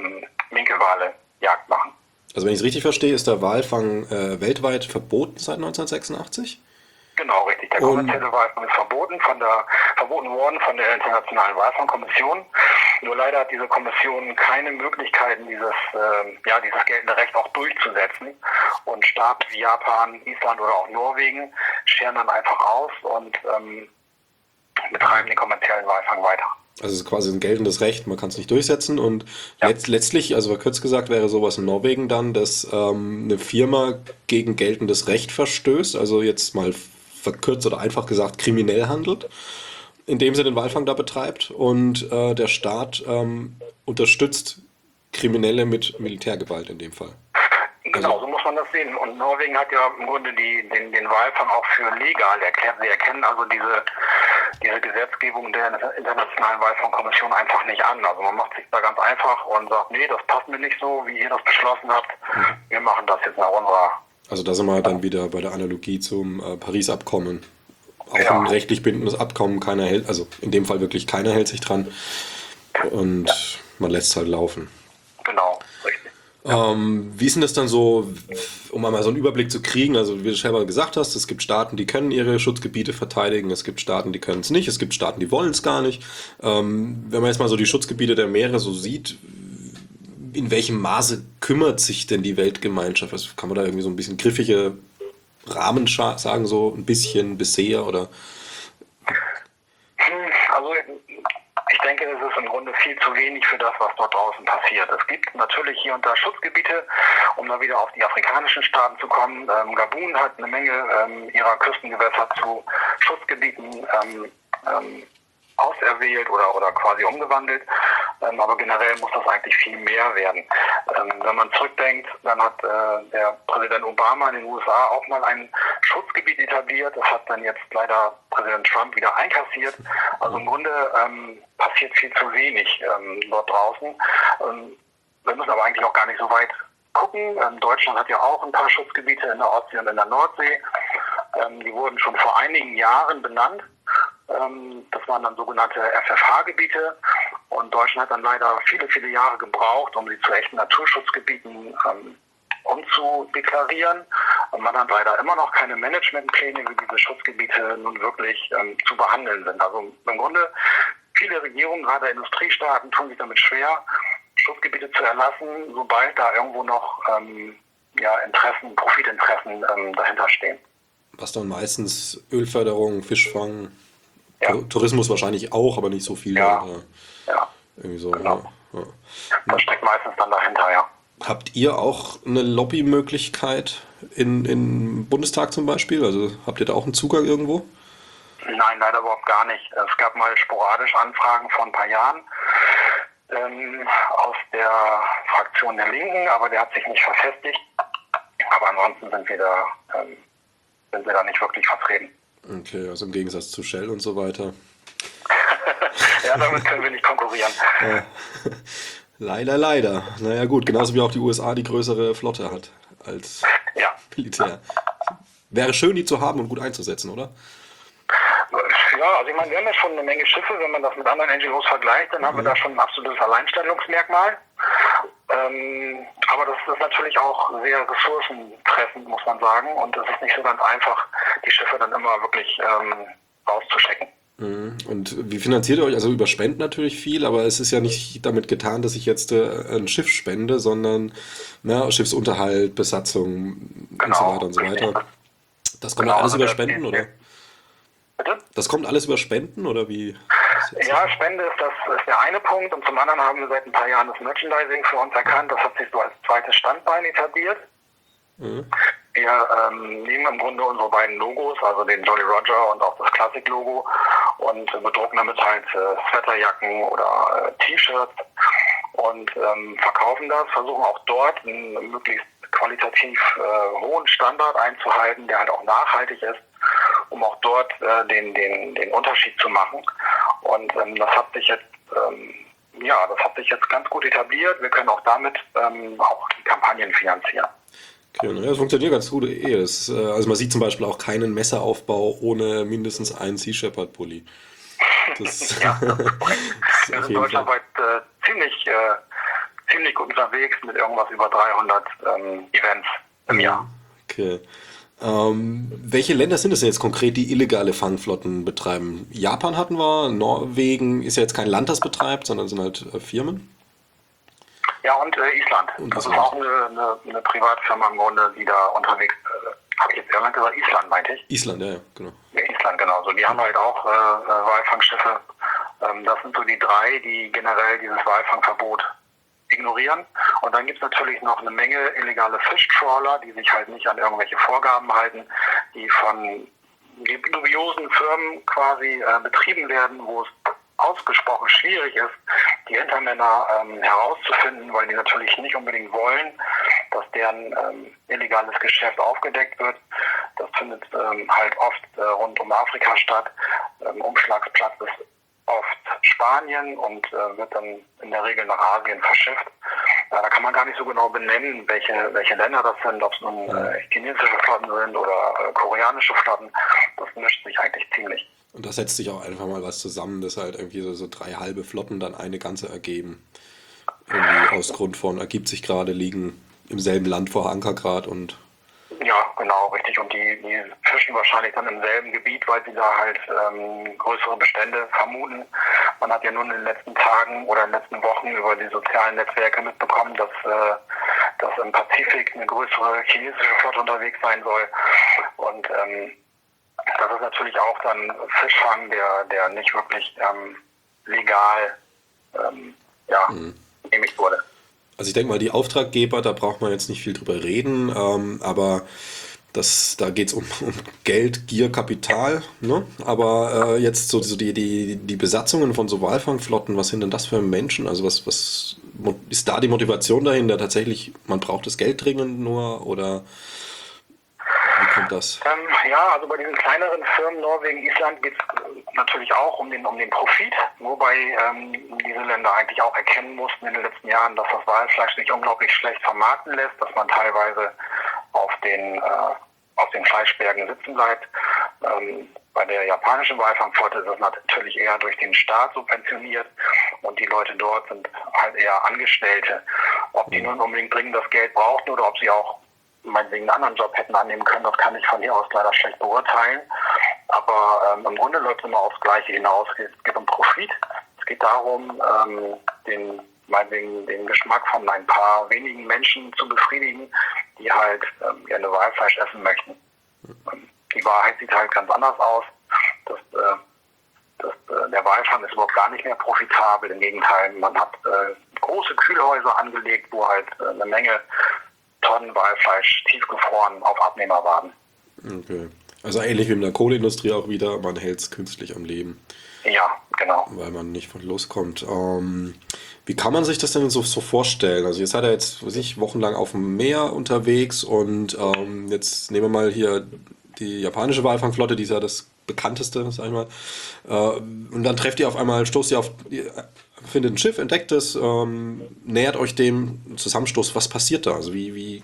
[SPEAKER 2] Minkelwale Jagd machen.
[SPEAKER 1] Also wenn ich es richtig verstehe, ist der Walfang weltweit verboten seit 1986?
[SPEAKER 2] Genau, richtig. Der kommerzielle Walfang ist verboten worden von der Internationalen Walfangkommission. Nur leider hat diese Kommission keine Möglichkeiten, dieses geltende Recht auch durchzusetzen. Und Staaten wie Japan, Island oder auch Norwegen scheren dann einfach aus und betreiben den kommerziellen Walfang weiter.
[SPEAKER 1] Also es ist quasi ein geltendes Recht, man kann es nicht durchsetzen und letztlich, also kurz gesagt, wäre sowas in Norwegen dann, dass eine Firma gegen geltendes Recht verstößt, also jetzt mal verkürzt oder einfach gesagt kriminell handelt, indem sie den Walfang da betreibt und der Staat unterstützt Kriminelle mit Militärgewalt in dem Fall.
[SPEAKER 2] Genau, so muss man das sehen. Und Norwegen hat ja im Grunde den Walfang auch für legal erklärt. Sie erkennen also diese Gesetzgebung der Internationalen Walfangkommission einfach nicht an. Also man macht sich da ganz einfach und sagt, nee, das passt mir nicht so, wie ihr das beschlossen habt. Wir machen das jetzt nach unserer...
[SPEAKER 1] Also da sind wir dann wieder bei der Analogie zum Paris-Abkommen. Auch ein rechtlich bindendes Abkommen, keiner hält, also in dem Fall wirklich keiner hält sich dran und man lässt es halt laufen.
[SPEAKER 2] Genau, richtig.
[SPEAKER 1] Wie ist denn das dann so, um einmal so einen Überblick zu kriegen? Also wie du selber gesagt hast, es gibt Staaten, die können ihre Schutzgebiete verteidigen, es gibt Staaten, die können es nicht, es gibt Staaten, die wollen es gar nicht. Wenn man jetzt mal so die Schutzgebiete der Meere so sieht, in welchem Maße kümmert sich denn die Weltgemeinschaft? Also kann man da irgendwie so ein bisschen griffige Rahmen sagen, so ein bisschen bisher oder?
[SPEAKER 2] Also ich denke, es ist im Grunde viel zu wenig für das, was dort draußen passiert. Es gibt natürlich hier und da Schutzgebiete, um da wieder auf die afrikanischen Staaten zu kommen. Gabun hat eine Menge ihrer Küstengewässer zu Schutzgebieten auserwählt oder quasi umgewandelt. Aber generell muss das eigentlich viel mehr werden. Wenn man zurückdenkt, dann hat der Präsident Obama in den USA auch mal ein Schutzgebiet etabliert. Das hat dann jetzt leider Präsident Trump wieder einkassiert. Also im Grunde passiert viel zu wenig dort draußen. Wir müssen aber eigentlich auch gar nicht so weit gucken. Deutschland hat ja auch ein paar Schutzgebiete in der Ostsee und in der Nordsee. Die wurden schon vor einigen Jahren benannt. Das waren dann sogenannte FFH-Gebiete und Deutschland hat dann leider viele, viele Jahre gebraucht, um sie zu echten Naturschutzgebieten umzudeklarieren. Und man hat leider immer noch keine Managementpläne, wie diese Schutzgebiete nun wirklich zu behandeln sind. Also im Grunde, viele Regierungen, gerade Industriestaaten, tun sich damit schwer, Schutzgebiete zu erlassen, sobald da irgendwo noch Profitinteressen dahinter stehen.
[SPEAKER 1] Was dann meistens Ölförderung, Fischfang,
[SPEAKER 2] Ja.
[SPEAKER 1] Tourismus wahrscheinlich auch, aber nicht so viel.
[SPEAKER 2] Ja.
[SPEAKER 1] Irgendwie so.
[SPEAKER 2] Genau.
[SPEAKER 1] Ja.
[SPEAKER 2] Das steckt meistens dann dahinter, ja.
[SPEAKER 1] Habt ihr auch eine Lobbymöglichkeit im Bundestag zum Beispiel? Also habt ihr da auch einen Zugang irgendwo?
[SPEAKER 2] Nein, leider überhaupt gar nicht. Es gab mal sporadisch Anfragen vor ein paar Jahren aus der Fraktion der Linken, aber der hat sich nicht verfestigt. Aber ansonsten sind wir da nicht wirklich vertreten.
[SPEAKER 1] Okay, also im Gegensatz zu Shell und so weiter.
[SPEAKER 2] Ja, damit können wir nicht konkurrieren.
[SPEAKER 1] Leider, leider. Naja gut, genauso wie auch die USA die größere Flotte hat als Militär. Wäre schön, die zu haben und gut einzusetzen, oder?
[SPEAKER 2] Ja, also ich meine, wir haben ja schon eine Menge Schiffe. Wenn man das mit anderen NGOs vergleicht, dann haben wir da schon ein absolutes Alleinstellungsmerkmal. Aber das ist natürlich auch sehr ressourcentreffend, muss man sagen. Und es ist nicht so ganz einfach, die Schiffe dann immer wirklich rauszuschicken.
[SPEAKER 1] Und wie finanziert ihr euch? Also über Spenden natürlich viel, aber es ist ja nicht damit getan, dass ich jetzt ein Schiff spende, sondern Schiffsunterhalt, Besatzung und so weiter und so weiter. Das kommt alles über Spenden, oder?
[SPEAKER 2] Bitte?
[SPEAKER 1] Das kommt alles über Spenden, oder wie?
[SPEAKER 2] Ja, Spende ist der eine Punkt. Und zum anderen haben wir seit ein paar Jahren das Merchandising für uns erkannt. Das hat sich so als zweites Standbein etabliert. Wir nehmen im Grunde unsere beiden Logos, also den Jolly Roger und auch das Classic-Logo, und bedrucken damit halt Sweaterjacken oder T-Shirts und verkaufen das, versuchen auch dort einen möglichst qualitativ hohen Standard einzuhalten, der halt auch nachhaltig ist, um auch dort den Unterschied zu machen. Und das hat sich jetzt ganz gut etabliert. Wir können auch damit auch die Kampagnen finanzieren.
[SPEAKER 1] Okay, das funktioniert ganz gut. Also man sieht zum Beispiel auch keinen Messeraufbau ohne mindestens einen Sea Shepherd Pulli.
[SPEAKER 2] Wir sind deutschlandweit ziemlich gut unterwegs mit irgendwas über 300 Events im Jahr.
[SPEAKER 1] Okay. Welche Länder sind es denn jetzt konkret, die illegale Fangflotten betreiben? Japan hatten wir, Norwegen ist ja jetzt kein Land, das betreibt, sondern sind halt Firmen.
[SPEAKER 2] Ja, und Island.
[SPEAKER 1] Und
[SPEAKER 2] das
[SPEAKER 1] Island.
[SPEAKER 2] ist auch eine Privatfirma im Grunde, die da unterwegs habe ich jetzt Irland gesagt? Island meinte ich.
[SPEAKER 1] Island, ja, genau.
[SPEAKER 2] Ja, Island, genau. So, die haben halt auch Walfangschiffe. Das sind so die drei, die generell dieses Walfangverbot ignorieren. Und dann gibt es natürlich noch eine Menge illegale Fischtrawler, die sich halt nicht an irgendwelche Vorgaben halten, die von dubiosen Firmen quasi betrieben werden, wo es ausgesprochen schwierig ist, die Hintermänner herauszufinden, weil die natürlich nicht unbedingt wollen, dass deren illegales Geschäft aufgedeckt wird. Das findet halt oft rund um Afrika statt. Umschlagsplatz ist oft Spanien und wird dann in der Regel nach Asien verschifft. Da kann man gar nicht so genau benennen, welche Länder das sind, ob es nun chinesische Flotten sind oder koreanische Flotten. Das mischt sich eigentlich ziemlich.
[SPEAKER 1] Und da setzt sich auch einfach mal was zusammen, dass halt irgendwie so drei halbe Flotten dann eine ganze ergeben. Irgendwie aus Grund von ergibt sich gerade, liegen im selben Land vor Ankergrad und...
[SPEAKER 2] Ja, genau, richtig. Und die fischen wahrscheinlich dann im selben Gebiet, weil sie da halt größere Bestände vermuten. Man hat ja nun in den letzten Tagen oder in den letzten Wochen über die sozialen Netzwerke mitbekommen, dass im Pazifik eine größere chinesische Flotte unterwegs sein soll. Und das ist natürlich auch dann Fischfang, der nicht wirklich legal genehmigt wurde.
[SPEAKER 1] Also ich denke mal, die Auftraggeber, da braucht man jetzt nicht viel drüber reden, aber da geht es um Geld, Gier, Kapital, ne? Aber jetzt so die Besatzungen von so Walfangflotten, was sind denn das für Menschen? Also was ist da die Motivation dahinter? Tatsächlich, man braucht das Geld dringend nur oder wie kommt das?
[SPEAKER 2] Also bei diesen kleineren Firmen, Norwegen, Island, geht es natürlich auch um den Profit, wobei diese Länder eigentlich auch erkennen mussten in den letzten Jahren, dass das Walfleisch sich unglaublich schlecht vermarkten lässt, dass man teilweise auf den Fleischbergen sitzen bleibt. Bei der japanischen Walfangflotte ist das natürlich eher durch den Staat subventioniert und die Leute dort sind halt eher Angestellte. Ob die nun unbedingt dringend das Geld brauchten oder ob sie auch meinetwegen einen anderen Job hätten annehmen können, das kann ich von hier aus leider schlecht beurteilen. Aber im Grunde läuft es immer aufs Gleiche hinaus. Es geht um Profit. Es geht darum, den Geschmack von ein paar wenigen Menschen zu befriedigen, die halt gerne Walfleisch essen möchten. Die Wahrheit sieht halt ganz anders aus. Der Walfang ist überhaupt gar nicht mehr profitabel. Im Gegenteil, man hat große Kühlhäuser angelegt, wo halt eine Menge Tonnen Walfleisch tiefgefroren auf Abnehmer warten.
[SPEAKER 1] Okay. Also ähnlich wie in der Kohleindustrie auch wieder, man hält es künstlich am Leben.
[SPEAKER 2] Ja, genau.
[SPEAKER 1] Weil man nicht von loskommt. Wie kann man sich das denn so vorstellen? Also ihr seid ja jetzt, weiß ich, wochenlang auf dem Meer unterwegs und jetzt nehmen wir mal hier die japanische Walfangflotte, die ist ja das bekannteste, sag ich mal. Und dann stoßt ihr findet ein Schiff, entdeckt es, nähert euch dem Zusammenstoß. Was passiert da? Also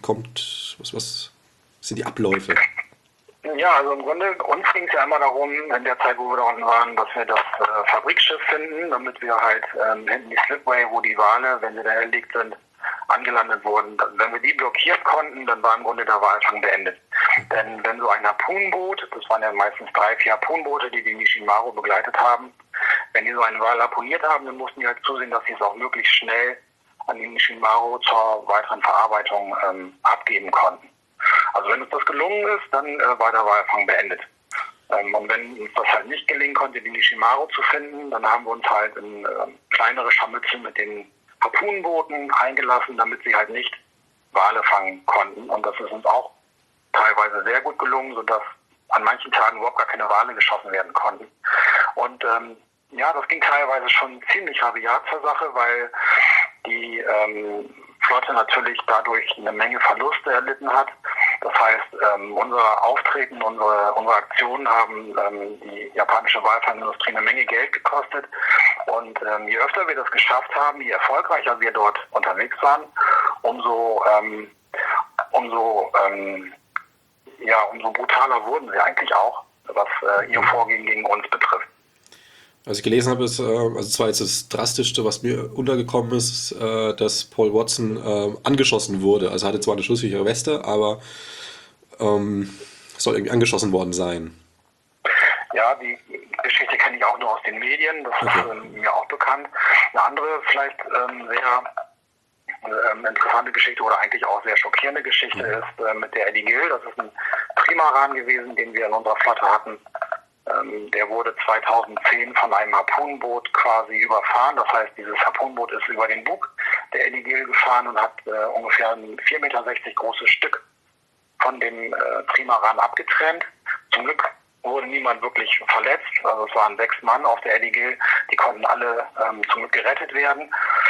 [SPEAKER 1] was sind die Abläufe?
[SPEAKER 2] Ja, also im Grunde, uns ging es ja einmal darum, in der Zeit, wo wir da unten waren, dass wir das Fabrikschiff finden, damit wir halt hinten die Slipway, wo die Wale, wenn sie da erlegt sind, angelandet wurden. Wenn wir die blockiert konnten, dann war im Grunde der Walfang beendet. Denn wenn so ein Harpunenboot, das waren ja meistens 3, 4 Harpunenboote, die Nishimaru begleitet haben, wenn die so einen Wal harpuniert haben, dann mussten die halt zusehen, dass sie es auch möglichst schnell an die Nishimaru zur weiteren Verarbeitung abgeben konnten. Also wenn uns das gelungen ist, dann war der Walfang beendet. Und wenn uns das halt nicht gelingen konnte, die Nishimaru zu finden, dann haben wir uns halt in kleinere Scharmützel mit den Harpunenbooten eingelassen, damit sie halt nicht Wale fangen konnten. Und das ist uns auch teilweise sehr gut gelungen, sodass an manchen Tagen überhaupt gar keine Wale geschossen werden konnten. Und das ging teilweise schon ziemlich rabiat zur Sache, weil die Flotte natürlich dadurch eine Menge Verluste erlitten hat. Das heißt, unser Auftreten, unsere Aktionen haben die japanische Walfangindustrie eine Menge Geld gekostet. Und je öfter wir das geschafft haben, je erfolgreicher wir dort unterwegs waren, umso brutaler wurden sie eigentlich auch, was ihr Vorgehen gegen uns betrifft.
[SPEAKER 1] Was ich gelesen habe, ist, also zwar jetzt das Drastischste, was mir untergekommen ist, dass Paul Watson angeschossen wurde. Also er hatte zwar eine schusssichere Weste, aber soll irgendwie angeschossen worden sein.
[SPEAKER 2] Ja, die Geschichte kenne ich auch nur aus den Medien, das
[SPEAKER 1] Okay.
[SPEAKER 2] ist mir auch bekannt. Eine andere, vielleicht sehr interessante Geschichte oder eigentlich auch sehr schockierende Geschichte ist mit der Eddie Gill. Das ist ein Trimaran gewesen, den wir in unserer Flotte hatten. Der wurde 2010 von einem Harpunenboot quasi überfahren. Das heißt, dieses Harpunenboot ist über den Bug der Eddie Gill gefahren und hat ungefähr ein 4,60 Meter großes Stück von dem Trimaran abgetrennt. Zum Glück wurde niemand wirklich verletzt. Also es waren 6 Mann auf der Eddie Gill. Die konnten alle zum Glück gerettet werden.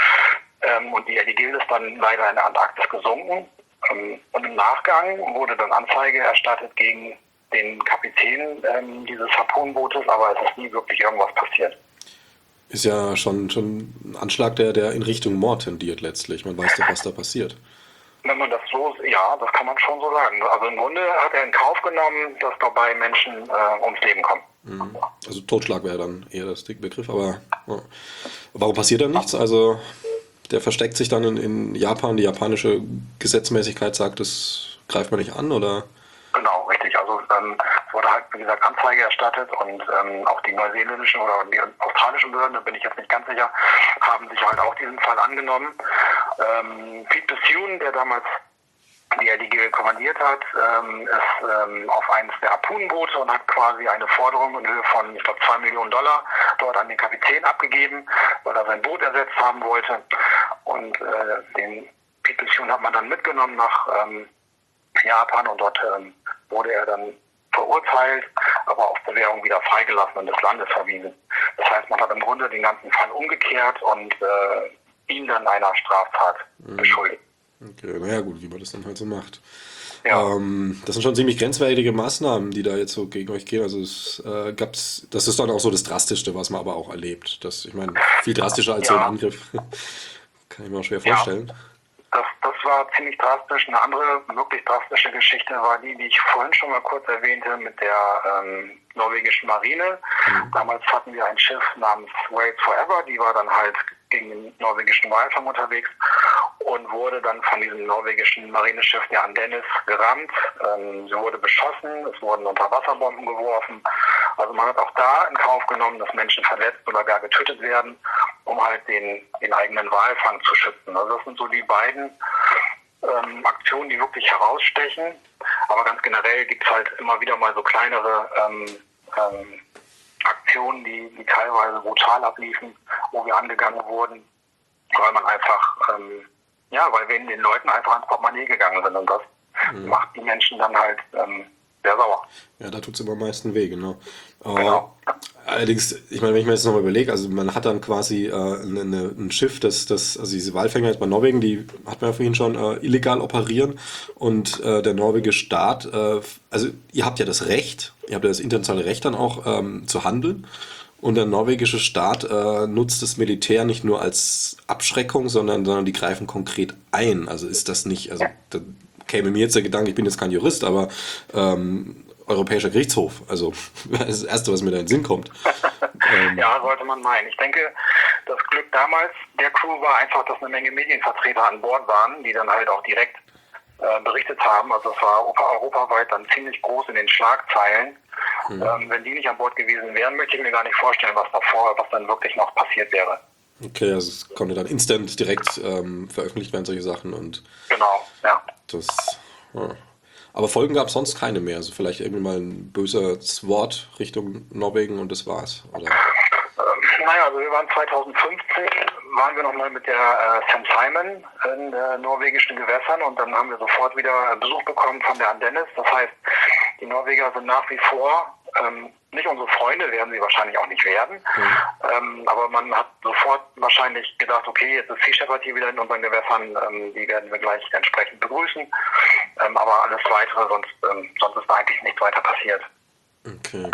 [SPEAKER 2] Und die Eddie Gill ist dann leider in der Antarktis gesunken. Und im Nachgang wurde dann Anzeige erstattet gegen den Kapitän dieses Harpunenbootes, aber es ist nie wirklich irgendwas passiert.
[SPEAKER 1] Ist ja schon ein Anschlag, der in Richtung Mord tendiert letztlich. Man weiß doch, was da passiert.
[SPEAKER 2] Wenn man das so, ja, das kann man schon so sagen. Also im Grunde hat er in Kauf genommen, dass dabei Menschen ums Leben kommen.
[SPEAKER 1] Also Totschlag wäre dann eher das Begriff, aber ja. Warum passiert da nichts? Also der versteckt sich dann in Japan, die japanische Gesetzmäßigkeit sagt, das greift man nicht an, oder?
[SPEAKER 2] Genau, richtig. Also es wurde halt, wie gesagt, Anzeige erstattet und auch die neuseeländischen oder die australischen Behörden, da bin ich jetzt nicht ganz sicher, haben sich halt auch diesen Fall angenommen. Pete Bethune, der damals die Eddie Gill kommandiert hat, ist auf eines der Harpunenboote und hat quasi eine Forderung in Höhe von, ich glaube, $2 Millionen dort an den Kapitän abgegeben, weil er sein Boot ersetzt haben wollte. Und den Pete Bethune hat man dann mitgenommen nach Japan und dort wurde er dann verurteilt, aber auf Bewährung wieder freigelassen und des Landes verwiesen. Das heißt, man hat im Grunde den ganzen Fall umgekehrt und ihn dann einer Straftat beschuldigt.
[SPEAKER 1] Okay, naja gut, wie man das dann halt so macht.
[SPEAKER 2] Ja.
[SPEAKER 1] Das sind schon ziemlich grenzwertige Maßnahmen, die da jetzt so gegen euch gehen. Also das ist dann auch so das Drastischste, was man aber auch erlebt. Ich meine, viel drastischer als so ein
[SPEAKER 2] Ja.
[SPEAKER 1] Angriff. Kann ich mir auch schwer vorstellen.
[SPEAKER 2] Das war ziemlich drastisch. Eine andere wirklich drastische Geschichte war die ich vorhin schon mal kurz erwähnte mit der norwegischen Marine. Damals hatten wir ein Schiff namens Wales Forever, die war dann halt gegen den norwegischen Walfang unterwegs und wurde dann von diesem norwegischen Marineschiff der Andennis gerammt. Sie wurde beschossen, es wurden Unterwasserbomben geworfen. Also man hat auch da in Kauf genommen, dass Menschen verletzt oder gar getötet werden, um halt den eigenen Walfang zu schützen. Also das sind so die beiden Aktionen, die wirklich herausstechen. Aber ganz generell gibt es halt immer wieder mal so kleinere Aktionen, die teilweise brutal abliefen, wo wir angegangen wurden, weil man einfach, weil wir den Leuten einfach ans Portemonnaie gegangen sind. Und das macht die Menschen dann halt sehr sauer.
[SPEAKER 1] Ja, da tut es immer am meisten weh, genau.
[SPEAKER 2] Genau.
[SPEAKER 1] Allerdings, ich meine, wenn ich mir jetzt nochmal überlege, also man hat dann quasi ein Schiff, also diese Walfänger jetzt bei Norwegen, die hat man ja vorhin schon illegal operieren und der norwegische Staat, also ihr habt ja das Recht, ihr habt ja das internationale Recht dann auch zu handeln und der norwegische Staat nutzt das Militär nicht nur als Abschreckung, sondern die greifen konkret ein. Also ist das nicht, also da käme mir jetzt der Gedanke, ich bin jetzt kein Jurist, aber Europäischer Gerichtshof, also das Erste, was mir da in den Sinn kommt.
[SPEAKER 2] Ja, sollte man meinen. Ich denke, das Glück damals der Crew war einfach, dass eine Menge Medienvertreter an Bord waren, die dann halt auch direkt berichtet haben. Also es war europaweit dann ziemlich groß in den Schlagzeilen. Wenn die nicht an Bord gewesen wären, möchte ich mir gar nicht vorstellen, was dann wirklich noch passiert wäre.
[SPEAKER 1] Okay, also es konnte dann instant direkt veröffentlicht werden, solche Sachen und
[SPEAKER 2] Genau, ja.
[SPEAKER 1] das. Ja. Aber Folgen gab es sonst keine mehr. Also vielleicht irgendwie mal ein böses Wort Richtung Norwegen und das war's. Oder?
[SPEAKER 2] Also wir waren 2015, waren wir nochmal mit der St. Simon in norwegischen Gewässern und dann haben wir sofort wieder Besuch bekommen von der Andennis. Das heißt, die Norweger sind nach wie vor nicht unsere Freunde, werden sie wahrscheinlich auch nicht werden. Aber man hat sofort wahrscheinlich gedacht, okay, jetzt ist Sea Shepherd hier wieder in unseren Gewässern, die werden wir gleich entsprechend begrüßen. Aber alles Weitere, sonst ist da eigentlich nichts weiter passiert.
[SPEAKER 1] Okay.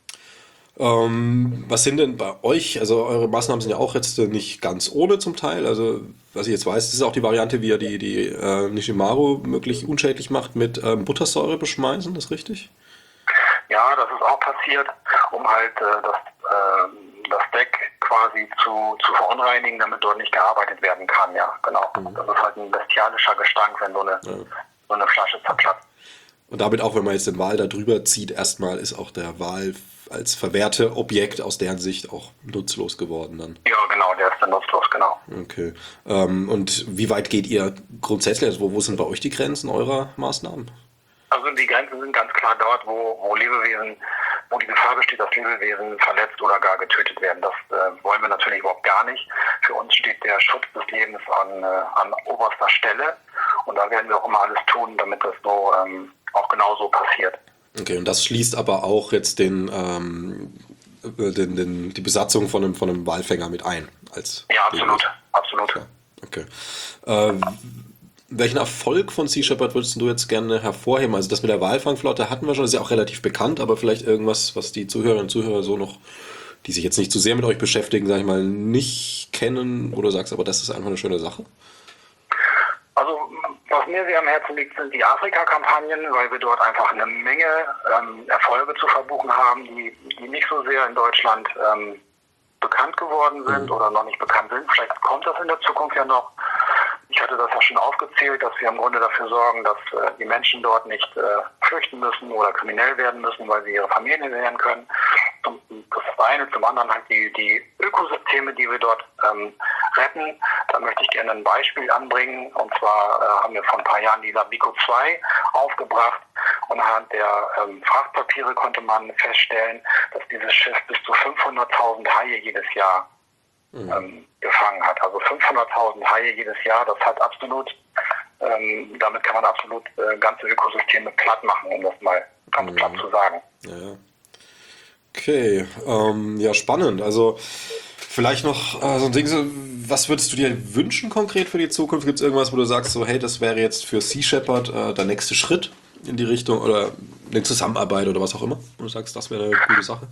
[SPEAKER 1] Was sind denn bei euch, also eure Maßnahmen sind ja auch jetzt nicht ganz ohne zum Teil, also was ich jetzt weiß, das ist auch die Variante, wie ihr die Nishimaru möglich unschädlich macht, mit Buttersäure beschmeißen, ist richtig?
[SPEAKER 2] Ja, das ist auch passiert, um halt das das Deck quasi zu verunreinigen, damit dort nicht gearbeitet werden kann. Ja, genau. Das ist halt ein bestialischer Gestank, wenn so eine Flasche zerplatzt.
[SPEAKER 1] Und damit auch, wenn man jetzt den Wal da drüber zieht, erstmal ist auch der Wal als verwehrte Objekt aus deren Sicht auch nutzlos geworden dann.
[SPEAKER 2] Ja, genau, der ist dann nutzlos, genau.
[SPEAKER 1] Okay. Und wie weit geht ihr grundsätzlich? Also wo sind bei euch die Grenzen eurer Maßnahmen?
[SPEAKER 2] Also die Grenzen sind ganz klar dort, wo Lebewesen, wo die Gefahr besteht, dass Lebewesen verletzt oder gar getötet werden. Das wollen wir natürlich überhaupt gar nicht. Für uns steht der Schutz des Lebens an oberster Stelle. Und da werden wir auch immer alles tun, damit das so auch genauso passiert.
[SPEAKER 1] Okay, und das schließt aber auch jetzt die Besatzung von einem Walfänger mit ein.
[SPEAKER 2] Ja, absolut.
[SPEAKER 1] Ja, okay. Welchen Erfolg von Sea Shepherd würdest du jetzt gerne hervorheben? Also das mit der Walfangflotte hatten wir schon, das ist ja auch relativ bekannt, aber vielleicht irgendwas, was die Zuhörerinnen und Zuhörer so noch, die sich jetzt nicht zu sehr mit euch beschäftigen, sag ich mal, nicht kennen, wo du sagst, aber das ist einfach eine schöne Sache?
[SPEAKER 2] Also was mir sehr am Herzen liegt, sind die Afrika-Kampagnen, weil wir dort einfach eine Menge Erfolge zu verbuchen haben, die nicht so sehr in Deutschland bekannt geworden sind oder noch nicht bekannt sind. Vielleicht kommt das in der Zukunft ja noch. Ich hatte das ja schon aufgezählt, dass wir im Grunde dafür sorgen, dass die Menschen dort nicht flüchten müssen oder kriminell werden müssen, weil sie ihre Familien ernähren können. Das ist das eine. Zum anderen halt die Ökosysteme, die wir dort retten. Da möchte ich gerne ein Beispiel anbringen. Und zwar haben wir vor ein paar Jahren die Labico 2 aufgebracht. Und anhand der Frachtpapiere konnte man feststellen, dass dieses Schiff bis zu 500.000 Haie jedes Jahr gefangen hat. Also 500.000 Haie jedes Jahr, das hat absolut, damit kann man absolut ganze Ökosysteme platt machen, um das mal ganz platt zu sagen.
[SPEAKER 1] Ja. Okay, ja, spannend. Also vielleicht noch so ein Ding, was würdest du dir wünschen konkret für die Zukunft? Gibt es irgendwas, wo du sagst, so hey, das wäre jetzt für Sea Shepherd der nächste Schritt in die Richtung oder eine Zusammenarbeit oder was auch immer? Wo du sagst, das wäre eine coole Sache?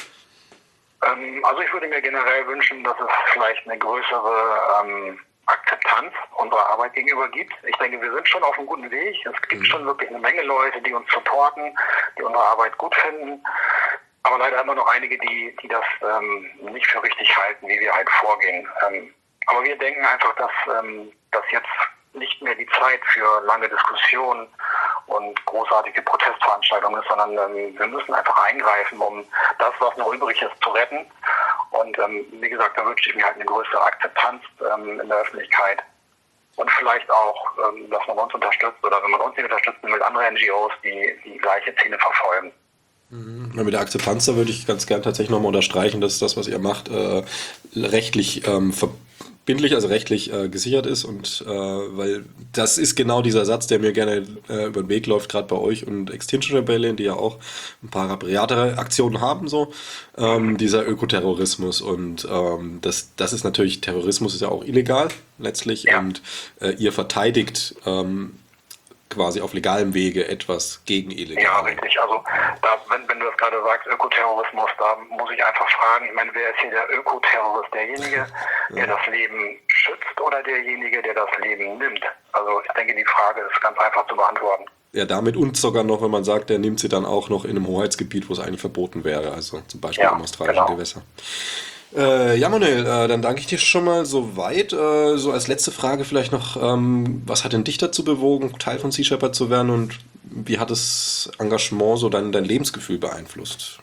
[SPEAKER 2] Also ich würde mir generell wünschen, dass es vielleicht eine größere Akzeptanz unserer Arbeit gegenüber gibt. Ich denke, wir sind schon auf einem guten Weg. Es gibt schon wirklich eine Menge Leute, die uns supporten, die unsere Arbeit gut finden. Aber leider immer noch einige, die das nicht für richtig halten, wie wir halt vorgehen. Aber wir denken einfach, dass jetzt nicht mehr die Zeit für lange Diskussionen und großartige Protestveranstaltungen ist, sondern wir müssen einfach eingreifen, um das, was noch übrig ist, zu retten. Und wie gesagt, da wünsche ich mir halt eine größere Akzeptanz in der Öffentlichkeit. Und vielleicht auch, dass man uns unterstützt oder wenn man uns nicht unterstützen will, andere NGOs, die gleiche Ziele verfolgen.
[SPEAKER 1] Mit der Akzeptanz, da würde ich ganz gern tatsächlich nochmal unterstreichen, dass das, was ihr macht, rechtlich verbindlich, also rechtlich gesichert ist und weil das ist genau dieser Satz, der mir gerne über den Weg läuft, gerade bei euch und Extinction Rebellion, die ja auch ein paar rabiatere Aktionen haben, so dieser Ökoterrorismus und das ist natürlich, Terrorismus ist ja auch illegal letztlich, ja. Und ihr verteidigt quasi auf legalem Wege etwas gegen illegal.
[SPEAKER 2] Ja, richtig. Also da, wenn du das gerade sagst, Ökoterrorismus, da muss ich einfach fragen, ich meine, wer ist hier der Ökoterrorist? Derjenige, der das Leben schützt oder derjenige, der das Leben nimmt? Also ich denke, die Frage ist ganz einfach zu beantworten.
[SPEAKER 1] Ja, damit und sogar noch, wenn man sagt, der nimmt sie dann auch noch in einem Hoheitsgebiet, wo es eigentlich verboten wäre, also zum Beispiel im australischen Gewässer. Ja, Manuel, dann danke ich dir schon mal soweit. So als letzte Frage vielleicht noch, was hat denn dich dazu bewogen, Teil von Sea Shepherd zu werden und wie hat das Engagement so dein Lebensgefühl beeinflusst?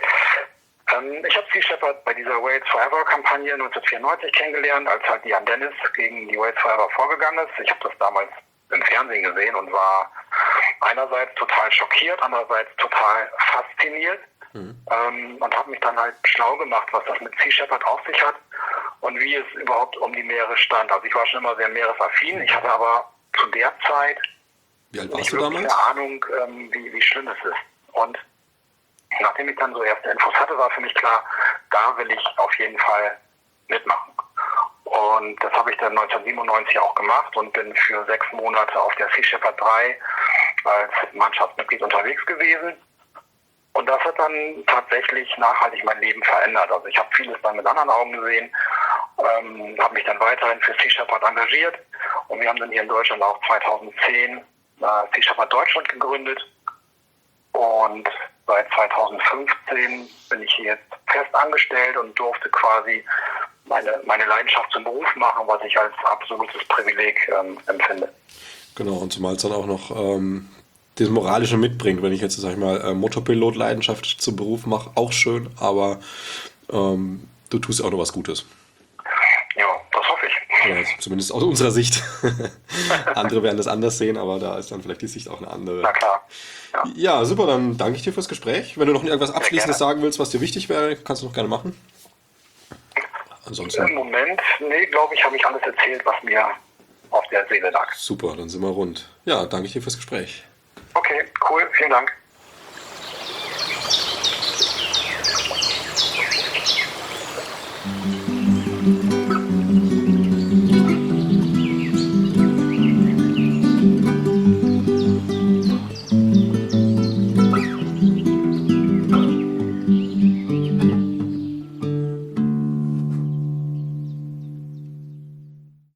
[SPEAKER 2] Ich habe Sea Shepherd bei dieser Whales Forever Kampagne 1994 kennengelernt, als halt die Jan Dennis gegen die Whales Forever vorgegangen ist. Ich habe das damals im Fernsehen gesehen und war einerseits total schockiert, andererseits total fasziniert. Und habe mich dann halt schlau gemacht, was das mit Sea Shepherd auf sich hat und wie es überhaupt um die Meere stand. Also ich war schon immer sehr meeresaffin, ich hatte aber zu der Zeit nicht wirklich eine Ahnung, wie schlimm es ist. Und nachdem ich dann so erste Infos hatte, war für mich klar, da will ich auf jeden Fall mitmachen. Und das habe ich dann 1997 auch gemacht und bin für 6 Monate auf der Sea Shepherd 3 als Mannschaftsmitglied unterwegs gewesen. Und das hat dann tatsächlich nachhaltig mein Leben verändert. Also ich habe vieles dann mit anderen Augen gesehen, habe mich dann weiterhin für Sea Shepherd engagiert und wir haben dann hier in Deutschland auch 2010 Sea Shepherd Deutschland gegründet. Und seit 2015 bin ich hier jetzt fest angestellt und durfte quasi meine Leidenschaft zum Beruf machen, was ich als absolutes Privileg empfinde.
[SPEAKER 1] Genau, und zumal es dann auch noch das Moralische mitbringt, wenn ich jetzt, sag ich mal, Motorpilot-Leidenschaft zum Beruf mache, auch schön, aber du tust auch noch was Gutes.
[SPEAKER 2] Ja, das hoffe ich.
[SPEAKER 1] Ja, zumindest aus unserer Sicht. Andere werden das anders sehen, aber da ist dann vielleicht die Sicht auch eine andere.
[SPEAKER 2] Na klar. Ja.
[SPEAKER 1] Ja, super, dann danke ich dir fürs Gespräch. Wenn du noch irgendwas Abschließendes sagen willst, was dir wichtig wäre, kannst du noch gerne machen. Ansonsten.
[SPEAKER 2] Im Moment, nee, glaube ich, habe ich alles erzählt, was mir auf der Seele lag.
[SPEAKER 1] Super, dann sind wir rund. Ja, danke ich dir fürs Gespräch.
[SPEAKER 2] Okay, cool, vielen Dank.